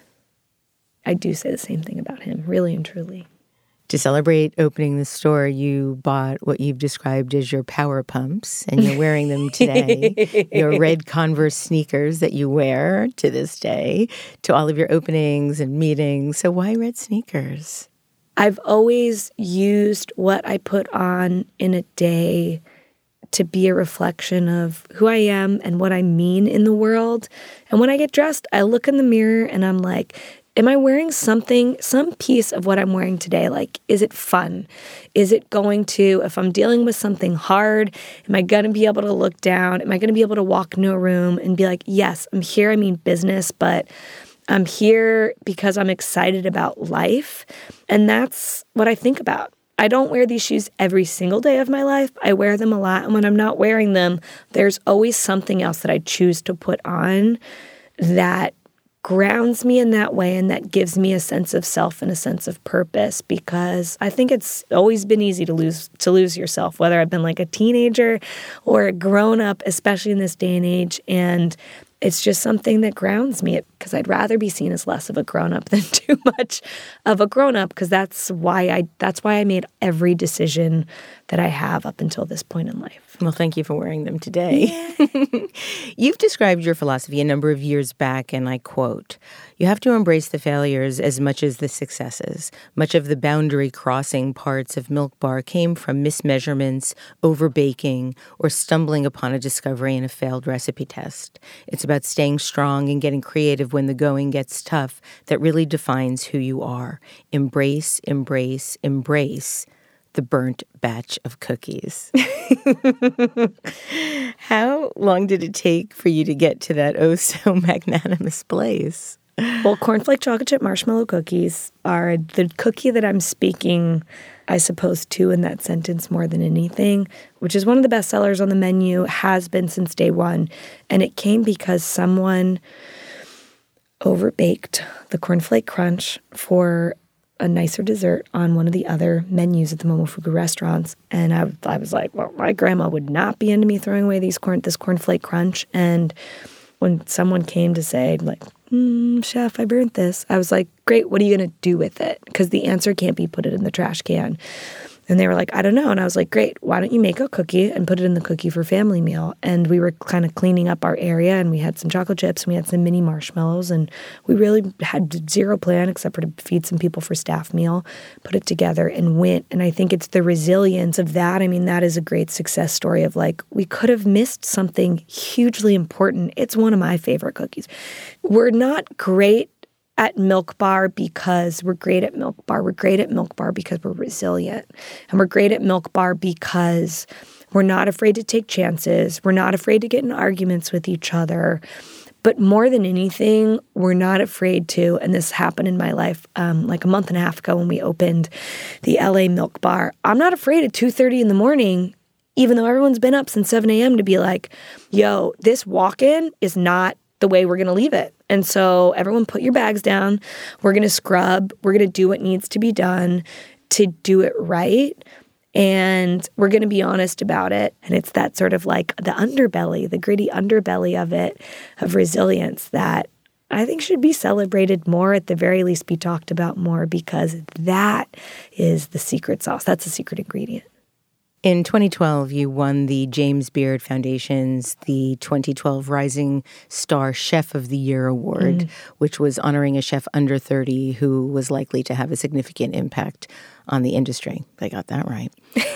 [SPEAKER 5] I do say the same thing about him, really and truly.
[SPEAKER 2] To celebrate opening the store, you bought what you've described as your power pumps, and you're wearing them today. Your red Converse sneakers that you wear to this day to all of your openings and meetings. So why red sneakers?
[SPEAKER 5] I've always used what I put on in a day to be a reflection of who I am and what I mean in the world. And when I get dressed, I look in the mirror and I'm like, am I wearing something, some piece of what I'm wearing today? Like, is it fun? Is it going to, if I'm dealing with something hard, am I going to be able to look down? Am I going to be able to walk into a room and be like, yes, I'm here, I mean business, but I'm here because I'm excited about life. And that's what I think about. I don't wear these shoes every single day of my life. I wear them a lot. And when I'm not wearing them, there's always something else that I choose to put on that grounds me in that way, and that gives me a sense of self and a sense of purpose, because I think it's always been easy to lose yourself, whether I've been like a teenager or a grown up, especially in this day and age. And it's just something that grounds me, because I'd rather be seen as less of a grown-up than too much of a grown-up, because that's why I made every decision that I have up until this point in life.
[SPEAKER 2] Well, thank you for wearing them today. Yeah. You've described your philosophy a number of years back, and I quote, "You have to embrace the failures as much as the successes. Much of the boundary-crossing parts of Milk Bar came from mismeasurements, over-baking, or stumbling upon a discovery in a failed recipe test. It's about staying strong and getting creative when the going gets tough that really defines who you are. Embrace, embrace, embrace the burnt batch of cookies." How long did it take for you to get to that oh-so-magnanimous place?
[SPEAKER 5] Well, cornflake chocolate chip marshmallow cookies are the cookie that I'm speaking, I suppose, to in that sentence more than anything, which is one of the best sellers on the menu, has been since day one. And it came because someone overbaked the cornflake crunch for a nicer dessert on one of the other menus at the Momofuku restaurants. And I was like, well, my grandma would not be into me throwing away this cornflake crunch. And when someone came to say, like, chef, I burnt this, I was like, great, what are you going to do with it? Because the answer can't be put it in the trash can. And they were like, I don't know. And I was like, great, why don't you make a cookie and put it in the cookie for family meal? And we were kind of cleaning up our area, and we had some chocolate chips and we had some mini marshmallows, and we really had zero plan except for to feed some people for staff meal, put it together and went. And I think it's the resilience of that. I mean, that is a great success story of like, we could have missed something hugely important. It's one of my favorite cookies. We're not great at Milk Bar because we're great at Milk Bar. We're great at Milk Bar because we're resilient. And we're great at Milk Bar because we're not afraid to take chances. We're not afraid to get in arguments with each other. But more than anything, we're not afraid to, and this happened in my life like a month and a half ago when we opened the LA Milk Bar. I'm not afraid at 2:30 in the morning, even though everyone's been up since 7 a.m. to be like, yo, this walk-in is not the way we're going to leave it. And so everyone put your bags down. We're going to scrub. We're going to do what needs to be done to do it right. And we're going to be honest about it. And it's that sort of like the underbelly, the gritty underbelly of it, of resilience, that I think should be celebrated more, at the very least be talked about more, because that is the secret sauce. That's the secret ingredient.
[SPEAKER 2] In 2012, you won the James Beard Foundation's the 2012 Rising Star Chef of the Year Award, which was honoring a chef under 30 who was likely to have a significant impact on the industry. I got that right.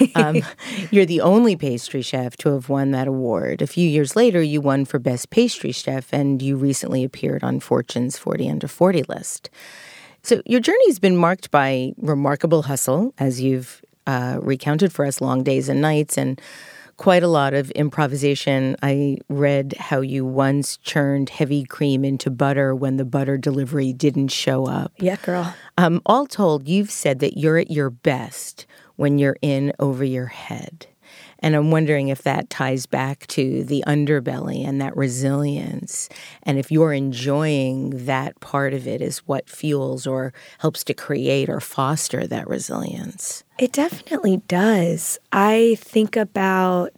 [SPEAKER 2] You're the only pastry chef to have won that award. A few years later, you won for Best Pastry Chef, and you recently appeared on Fortune's 40 Under 40 list. So your journey's been marked by remarkable hustle, as you've recounted for us, long days and nights, and quite a lot of improvisation. I read how you once churned heavy cream into butter when the butter delivery didn't show up.
[SPEAKER 5] Yeah, girl.
[SPEAKER 2] All told, you've said that you're at your best when you're in over your head. And I'm wondering if that ties back to the underbelly and that resilience. And if you're enjoying that part of it is what fuels or helps to create or foster that resilience.
[SPEAKER 5] It definitely does. I think about,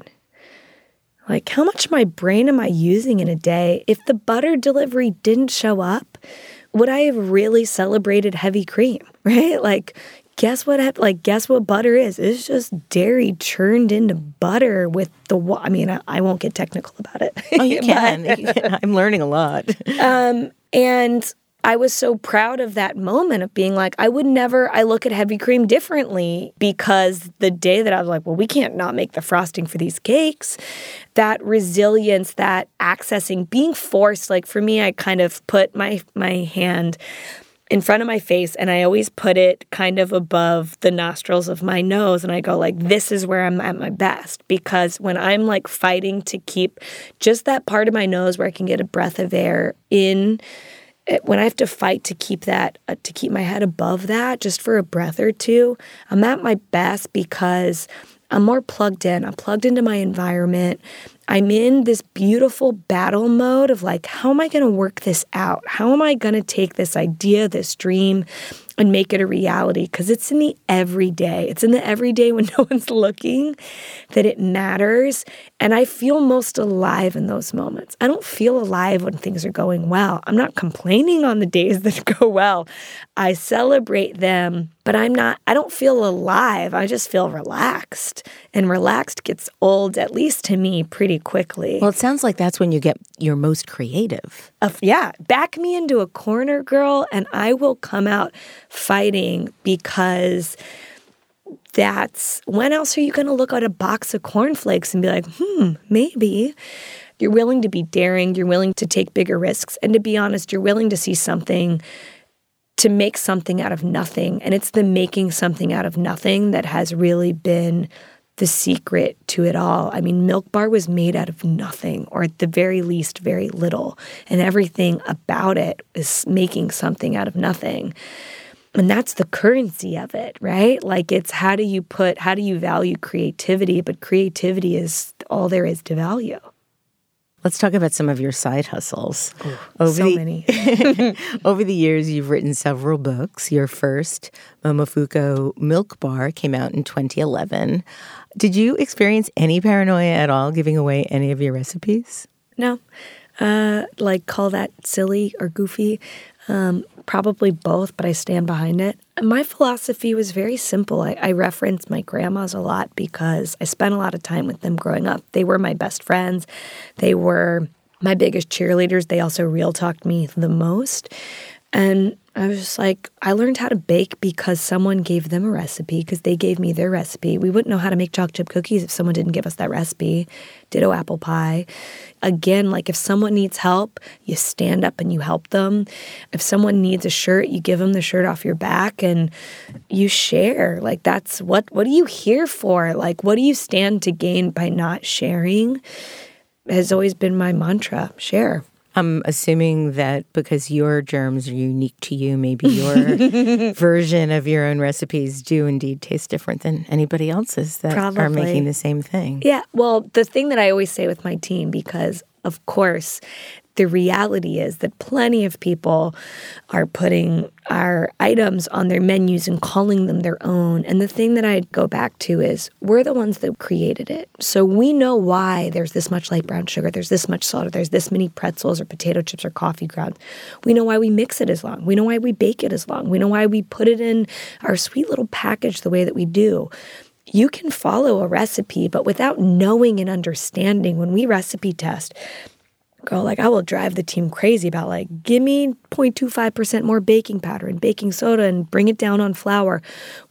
[SPEAKER 5] like, how much of my brain am I using in a day? If the butter delivery didn't show up, would I have really celebrated heavy cream, right? Like, guess what butter is? It's just dairy churned into butter with the I mean, I won't get technical about it.
[SPEAKER 2] Oh, you can. I'm learning a lot.
[SPEAKER 5] And I was so proud of that moment of being like, I look at heavy cream differently, because the day that I was like, well, we can't not make the frosting for these cakes, that resilience, that accessing, being forced, like for me, I kind of put my hand in front of my face, and I always put it kind of above the nostrils of my nose, and I go like, this is where I'm at my best. Because when I'm like fighting to keep just that part of my nose where I can get a breath of air in, when I have to fight to keep that, to keep my head above that just for a breath or two, I'm at my best because I'm more plugged in. I'm plugged into my environment. I'm in this beautiful battle mode of like, how am I going to work this out? How am I going to take this idea, this dream, and make it a reality? Because it's in the everyday. It's in the everyday when no one's looking that it matters. And I feel most alive in those moments. I don't feel alive when things are going well. I'm not complaining on the days that go well. I celebrate them, but I don't feel alive. I just feel relaxed. And relaxed gets old, at least to me, pretty quickly.
[SPEAKER 2] Well, it sounds like that's when you get your most creative.
[SPEAKER 5] Yeah, back me into a corner, girl, and I will come out fighting, because when else are you going to look at a box of cornflakes and be like, maybe? You're willing to be daring. You're willing to take bigger risks. And to be honest, you're willing to see something, to make something out of nothing. And it's the making something out of nothing that has really been the secret to it all. I mean, Milk Bar was made out of nothing, or at the very least, very little. And everything about it is making something out of nothing. And that's the currency of it, right? Like, it's how do you value creativity? But creativity is all there is to value.
[SPEAKER 2] Let's talk about some of your side hustles.
[SPEAKER 5] Many.
[SPEAKER 2] Over the years, you've written several books. Your first, Momofuku Milk Bar, came out in 2011. Did you experience any paranoia at all giving away any of your recipes?
[SPEAKER 5] No. Call that silly or goofy. Probably both, but I stand behind it. My philosophy was very simple. I reference my grandmas a lot because I spent a lot of time with them growing up. They were my best friends. They were my biggest cheerleaders. They also real talked me the most. And I was just like, I learned how to bake because someone gave them a recipe, because they gave me their recipe. We wouldn't know how to make chocolate chip cookies if someone didn't give us that recipe. Ditto apple pie. Again, like, if someone needs help, you stand up and you help them. If someone needs a shirt, you give them the shirt off your back and you share. Like, that's what are you here for? Like, what do you stand to gain by not sharing? Has always been my mantra, share.
[SPEAKER 2] I'm assuming that because your germs are unique to you, maybe your version of your own recipes do indeed taste different than anybody else's that are making the same thing.
[SPEAKER 5] Yeah, well, the thing that I always say with my team, because of course the reality is that plenty of people are putting our items on their menus and calling them their own. And the thing that I go back to is we're the ones that created it. So we know why there's this much light brown sugar, there's this much salt, or there's this many pretzels or potato chips or coffee grounds. We know why we mix it as long. We know why we bake it as long. We know why we put it in our sweet little package the way that we do. You can follow a recipe, but without knowing and understanding, when we recipe test, girl, like, I will drive the team crazy about, like, give me 0.25% more baking powder and baking soda and bring it down on flour.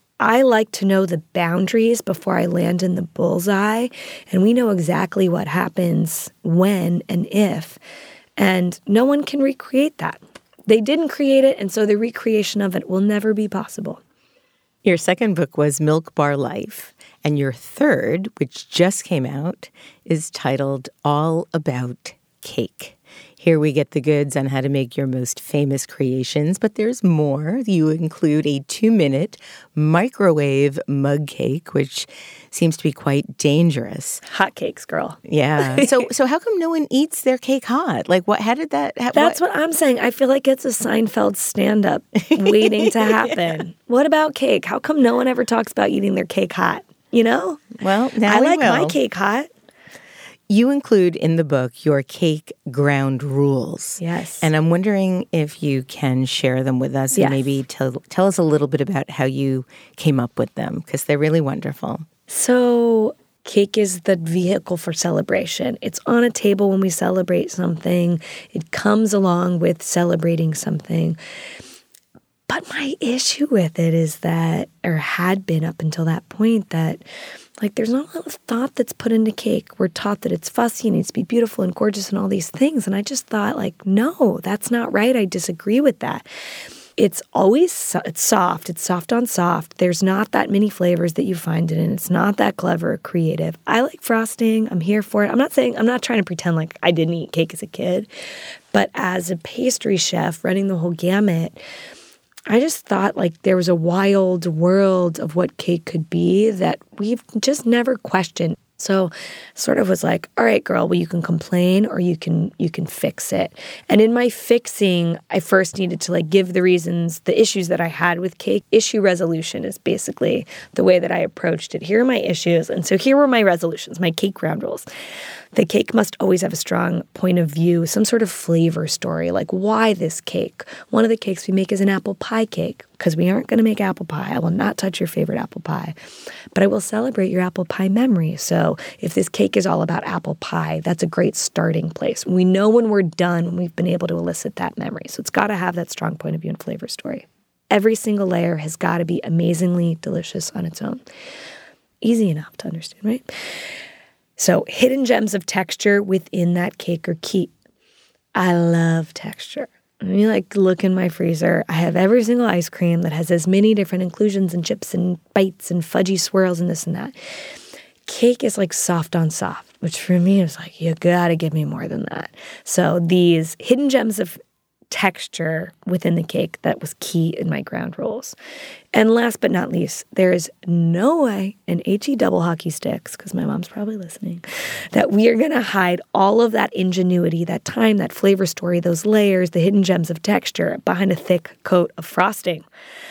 [SPEAKER 5] I like to know the boundaries before I land in the bullseye, and we know exactly what happens when and if, and no one can recreate that. They didn't create it, and so the recreation of it will never be possible.
[SPEAKER 2] Your second book was Milk Bar Life, and your third, which just came out, is titled All About Cake. Here we get the goods on how to make your most famous creations, but there's more. You include a 2-minute microwave mug cake, which seems to be quite dangerous.
[SPEAKER 5] Hot cakes, girl.
[SPEAKER 2] Yeah. So how come no one eats their cake hot? Like, what? How did that happen?
[SPEAKER 5] That's what I'm saying. I feel like it's a Seinfeld stand-up waiting to happen. What about cake? How come no one ever talks about eating their cake hot? You know?
[SPEAKER 2] Well, now
[SPEAKER 5] I like
[SPEAKER 2] will.
[SPEAKER 5] my cake hot.
[SPEAKER 2] You include in the book your cake ground rules.
[SPEAKER 5] Yes.
[SPEAKER 2] And I'm wondering if you can share them with us and maybe tell us a little bit about how you came up with them, because they're really wonderful.
[SPEAKER 5] So cake is the vehicle for celebration. It's on a table when we celebrate something. It comes along with celebrating something. But my issue with it is that, or had been up until that point, that like there's not a lot of thought that's put into cake. We're taught that it's fussy and needs to be beautiful and gorgeous and all these things. And I just thought, like, no, that's not right. I disagree with that. It's soft. It's soft on soft. There's not that many flavors that you find it in. It's not that clever or creative. I like frosting. I'm here for it. I'm not trying to pretend like I didn't eat cake as a kid. But as a pastry chef running the whole gamut, I just thought like there was a wild world of what cake could be that we've just never questioned. So sort of was like, all right, girl, well, you can complain or you can fix it. And in my fixing, I first needed to like give the reasons, the issues that I had with cake. Issue resolution is basically the way that I approached it. Here are my issues. And so here were my resolutions, my cake ground rules. The cake must always have a strong point of view, some sort of flavor story, like why this cake? One of the cakes we make is an apple pie cake because we aren't going to make apple pie. I will not touch your favorite apple pie, but I will celebrate your apple pie memory. So if this cake is all about apple pie, that's a great starting place. We know when we're done, when we've been able to elicit that memory. So it's got to have that strong point of view and flavor story. Every single layer has got to be amazingly delicious on its own. Easy enough to understand, right? So hidden gems of texture within that cake are key. I love texture. When you like look in my freezer, I have every single ice cream that has as many different inclusions and chips and bites and fudgy swirls and this and that. Cake is like soft on soft, which for me is like, you gotta give me more than that. So these hidden gems of texture within the cake, that was key in my ground rules. And last but not least, there is no way in HE double hockey sticks, because my mom's probably listening, that we are going to hide all of that ingenuity, that time, that flavor story, those layers, the hidden gems of texture behind a thick coat of frosting.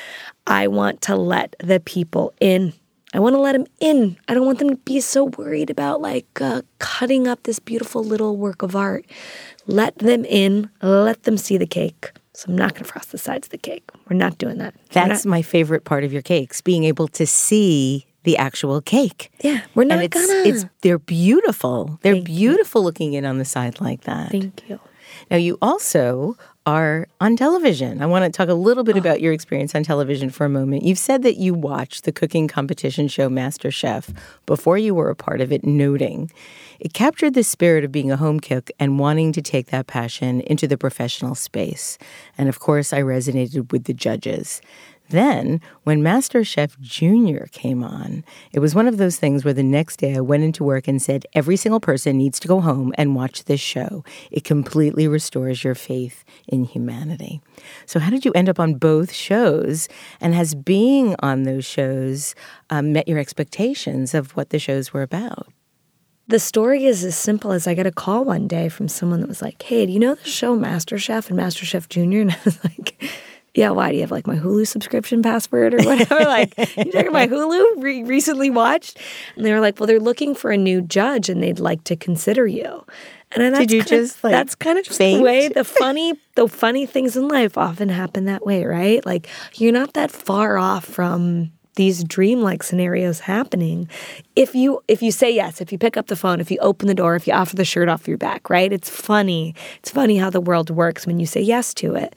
[SPEAKER 5] I want to let the people in. I want to let them in. I don't want them to be so worried about cutting up this beautiful little work of art. Let them in. Let them see the cake. So I'm not going to frost the sides of the cake. We're not doing that.
[SPEAKER 2] That's my favorite part of your cakes, being able to see the actual cake.
[SPEAKER 5] Yeah, we're not
[SPEAKER 2] they're beautiful. They're beautiful looking in on the side like that.
[SPEAKER 5] Thank you.
[SPEAKER 2] Now, you also are on television. I want to talk a little bit about your experience on television for a moment. You've said that you watched the cooking competition show MasterChef before you were a part of it, noting it captured the spirit of being a home cook and wanting to take that passion into the professional space. And of course, I resonated with the judges. Then, when MasterChef Junior came on, it was one of those things where the next day I went into work and said, every single person needs to go home and watch this show. It completely restores your faith in humanity. So how did you end up on both shows? And has being on those shows met your expectations of what the shows were about?
[SPEAKER 5] The story is as simple as I got a call one day from someone that was like, hey, do you know the show MasterChef and MasterChef Junior? And I was like, yeah, why? Do you have like my Hulu subscription password or whatever? Like, you talking my Hulu recently watched? And they were like, well, they're looking for a new judge and they'd like to consider you. And that's kind of just the way the funny things in life often happen that way, right? Like, you're not that far off from these dreamlike scenarios happening. If you say yes, if you pick up the phone, if you open the door, if you offer the shirt off your back, right? It's funny. It's funny how the world works when you say yes to it.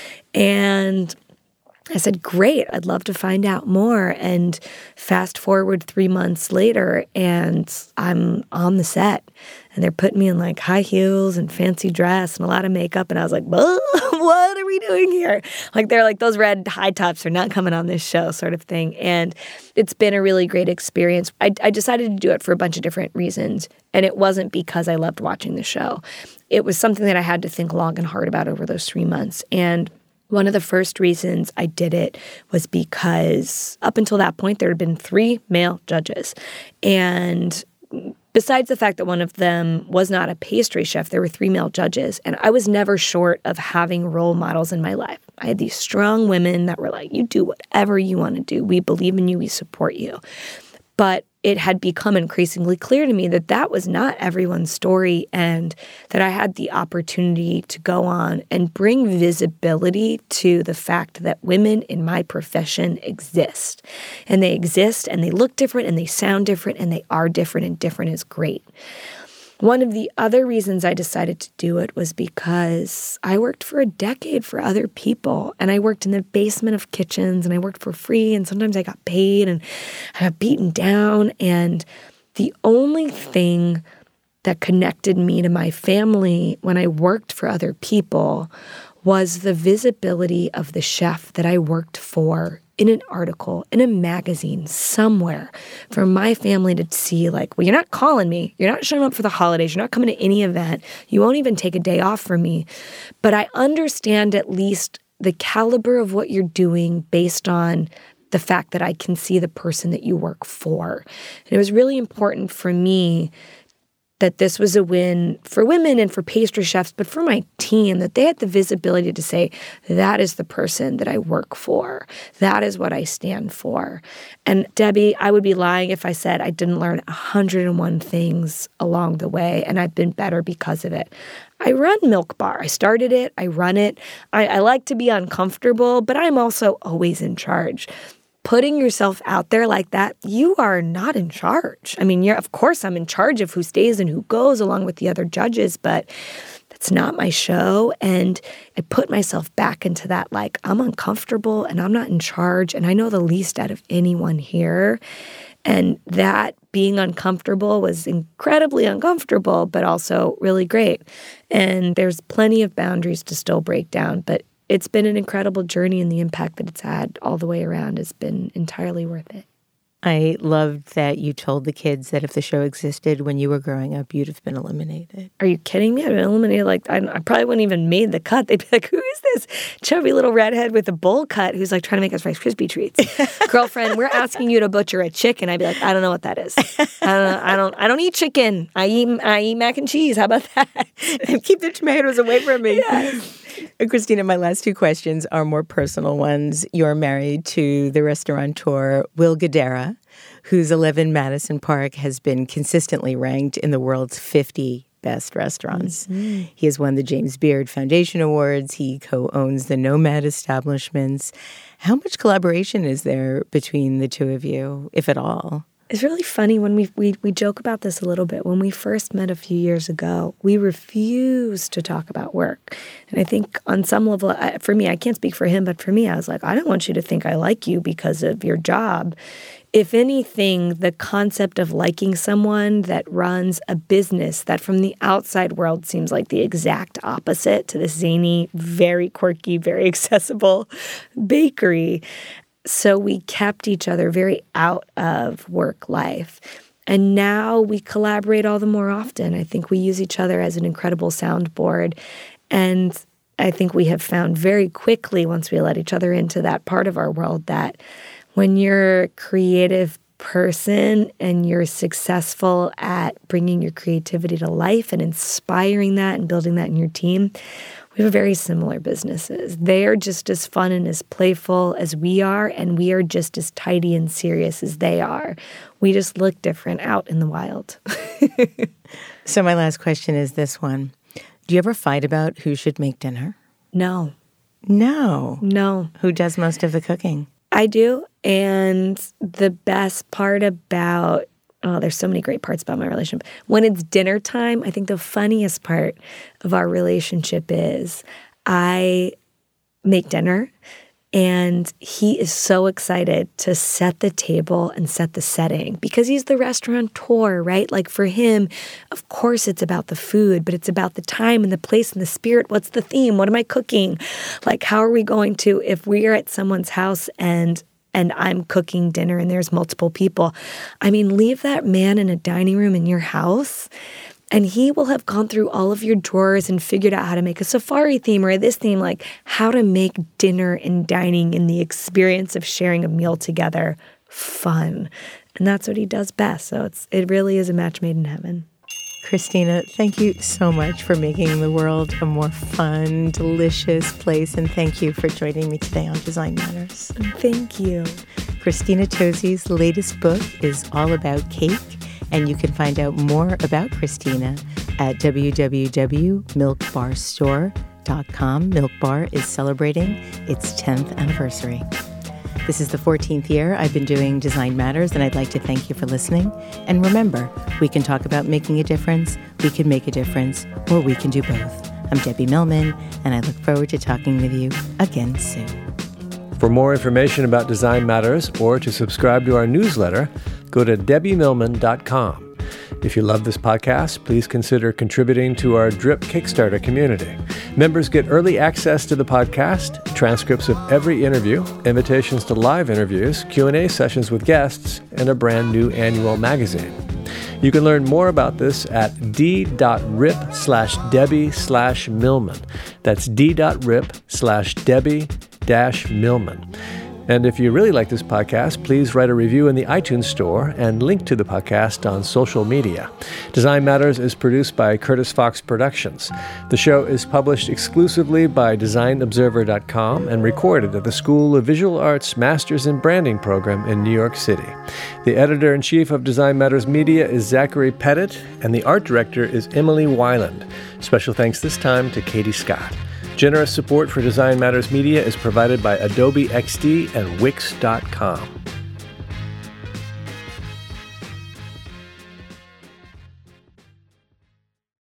[SPEAKER 5] And I said, great, I'd love to find out more. And fast forward 3 months later, and I'm on the set. And they're putting me in like high heels and fancy dress and a lot of makeup. And I was like, what are we doing here? Like, they're like, those red high tops are not coming on this show sort of thing. And it's been a really great experience. I decided to do it for a bunch of different reasons. And it wasn't because I loved watching the show. It was something that I had to think long and hard about over those 3 months. And one of the first reasons I did it was because up until that point, there had been 3 male judges. And besides the fact that one of them was not a pastry chef, there were 3 male judges. And I was never short of having role models in my life. I had these strong women that were like, you do whatever you want to do. We believe in you. We support you. But it had become increasingly clear to me that that was not everyone's story, and that I had the opportunity to go on and bring visibility to the fact that women in my profession exist. And they exist, and they look different, and they sound different, and they are different, and different is great. One of the other reasons I decided to do it was because I worked for a decade for other people, and I worked in the basement of kitchens, and I worked for free, and sometimes I got paid, and I got beaten down, and the only thing that connected me to my family when I worked for other people was the visibility of the chef that I worked for in an article, in a magazine, somewhere, for my family to see, like, well, you're not calling me. You're not showing up for the holidays. You're not coming to any event. You won't even take a day off from me. But I understand at least the caliber of what you're doing based on the fact that I can see the person that you work for. And it was really important for me that this was a win for women and for pastry chefs, but for my team, that they had the visibility to say, that is the person that I work for. That is what I stand for. And Debbie, I would be lying if I said I didn't learn 101 things along the way, and I've been better because of it. I run Milk Bar. I started it. I run it. I like to be uncomfortable, but I'm also always in charge. Putting yourself out there like that, you are not in charge. I mean, of course, I'm in charge of who stays and who goes along with the other judges, but that's not my show. And I put myself back into that, like, I'm uncomfortable and I'm not in charge and I know the least out of anyone here. And that being uncomfortable was incredibly uncomfortable, but also really great. And there's plenty of boundaries to still break down, but it's been an incredible journey, and the impact that it's had all the way around has been entirely worth it.
[SPEAKER 2] I loved that you told the kids that if the show existed when you were growing up, you'd have been eliminated.
[SPEAKER 5] Are you kidding me? I've been eliminated. Like, I probably wouldn't even made the cut. They'd be like, who is this chubby little redhead with a bowl cut who's like trying to make us Rice Krispie treats? Girlfriend, we're asking you to butcher a chicken. I'd be like, I don't know what that is. I don't eat chicken. I eat mac and cheese. How about that?
[SPEAKER 2] And keep the tomatoes away from me.
[SPEAKER 5] Yes.
[SPEAKER 2] Christina, my last two questions are more personal ones. You're married to the restaurateur Will Guidara, whose 11 Madison Park has been consistently ranked in the world's 50 best restaurants. Mm-hmm. He has won the James Beard Foundation Awards. He co-owns the Nomad establishments. How much collaboration is there between the two of you, if at all?
[SPEAKER 5] It's really funny when we joke about this a little bit. When we first met a few years ago, we refused to talk about work. And I think on some level, for me, I can't speak for him, but for me, I was like, I don't want you to think I like you because of your job. If anything, the concept of liking someone that runs a business that from the outside world seems like the exact opposite to this zany, very quirky, very accessible bakery. So we kept each other very out of work life. And now we collaborate all the more often. I think we use each other as an incredible soundboard. And I think we have found very quickly, once we let each other into that part of our world, that when you're a creative person and you're successful at bringing your creativity to life and inspiring that and building that in your team, we have very similar businesses. They are just as fun and as playful as we are, and we are just as tidy and serious as they are. We just look different out in the wild.
[SPEAKER 2] So my last question is this one. Do you ever fight about who should make dinner?
[SPEAKER 5] No.
[SPEAKER 2] No?
[SPEAKER 5] No.
[SPEAKER 2] Who does most of the cooking?
[SPEAKER 5] I do, and the best part about there's so many great parts about my relationship. When it's dinner time, I think the funniest part of our relationship is I make dinner, and he is so excited to set the table and set the setting because he's the restaurateur, right? Like for him, of course it's about the food, but it's about the time and the place and the spirit. What's the theme? What am I cooking? Like, how are we going to, if we are at someone's house and I'm cooking dinner and there's multiple people, I mean, leave that man in a dining room in your house and he will have gone through all of your drawers and figured out how to make a safari theme or this theme, like how to make dinner and dining and the experience of sharing a meal together fun. And that's what he does best. So it really is a match made in heaven.
[SPEAKER 2] Christina, thank you so much for making the world a more fun, delicious place. And thank you for joining me today on Design Matters.
[SPEAKER 5] Thank you.
[SPEAKER 2] Christina Tozzi's latest book is all about cake. And you can find out more about Christina at www.milkbarstore.com. Milk Bar is celebrating its 10th anniversary. This is the 14th year I've been doing Design Matters, and I'd like to thank you for listening. And remember, we can talk about making a difference, we can make a difference, or we can do both. I'm Debbie Millman, and I look forward to talking with you again soon.
[SPEAKER 4] For more information about Design Matters or to subscribe to our newsletter, go to debbiemillman.com. If you love this podcast, please consider contributing to our Drip Kickstarter community. Members get early access to the podcast, transcripts of every interview, invitations to live interviews, Q&A sessions with guests, and a brand new annual magazine. You can learn more about this at d.rip/Debbie/Millman. That's d.rip/Debbie-Millman. And if you really like this podcast, please write a review in the iTunes Store and link to the podcast on social media. Design Matters is produced by Curtis Fox Productions. The show is published exclusively by DesignObserver.com and recorded at the School of Visual Arts Masters in Branding program in New York City. The editor-in-chief of Design Matters Media is Zachary Pettit, and the art director is Emily Weiland. Special thanks this time to Katie Scott. Generous support for Design Matters Media is provided by Adobe XD and Wix.com.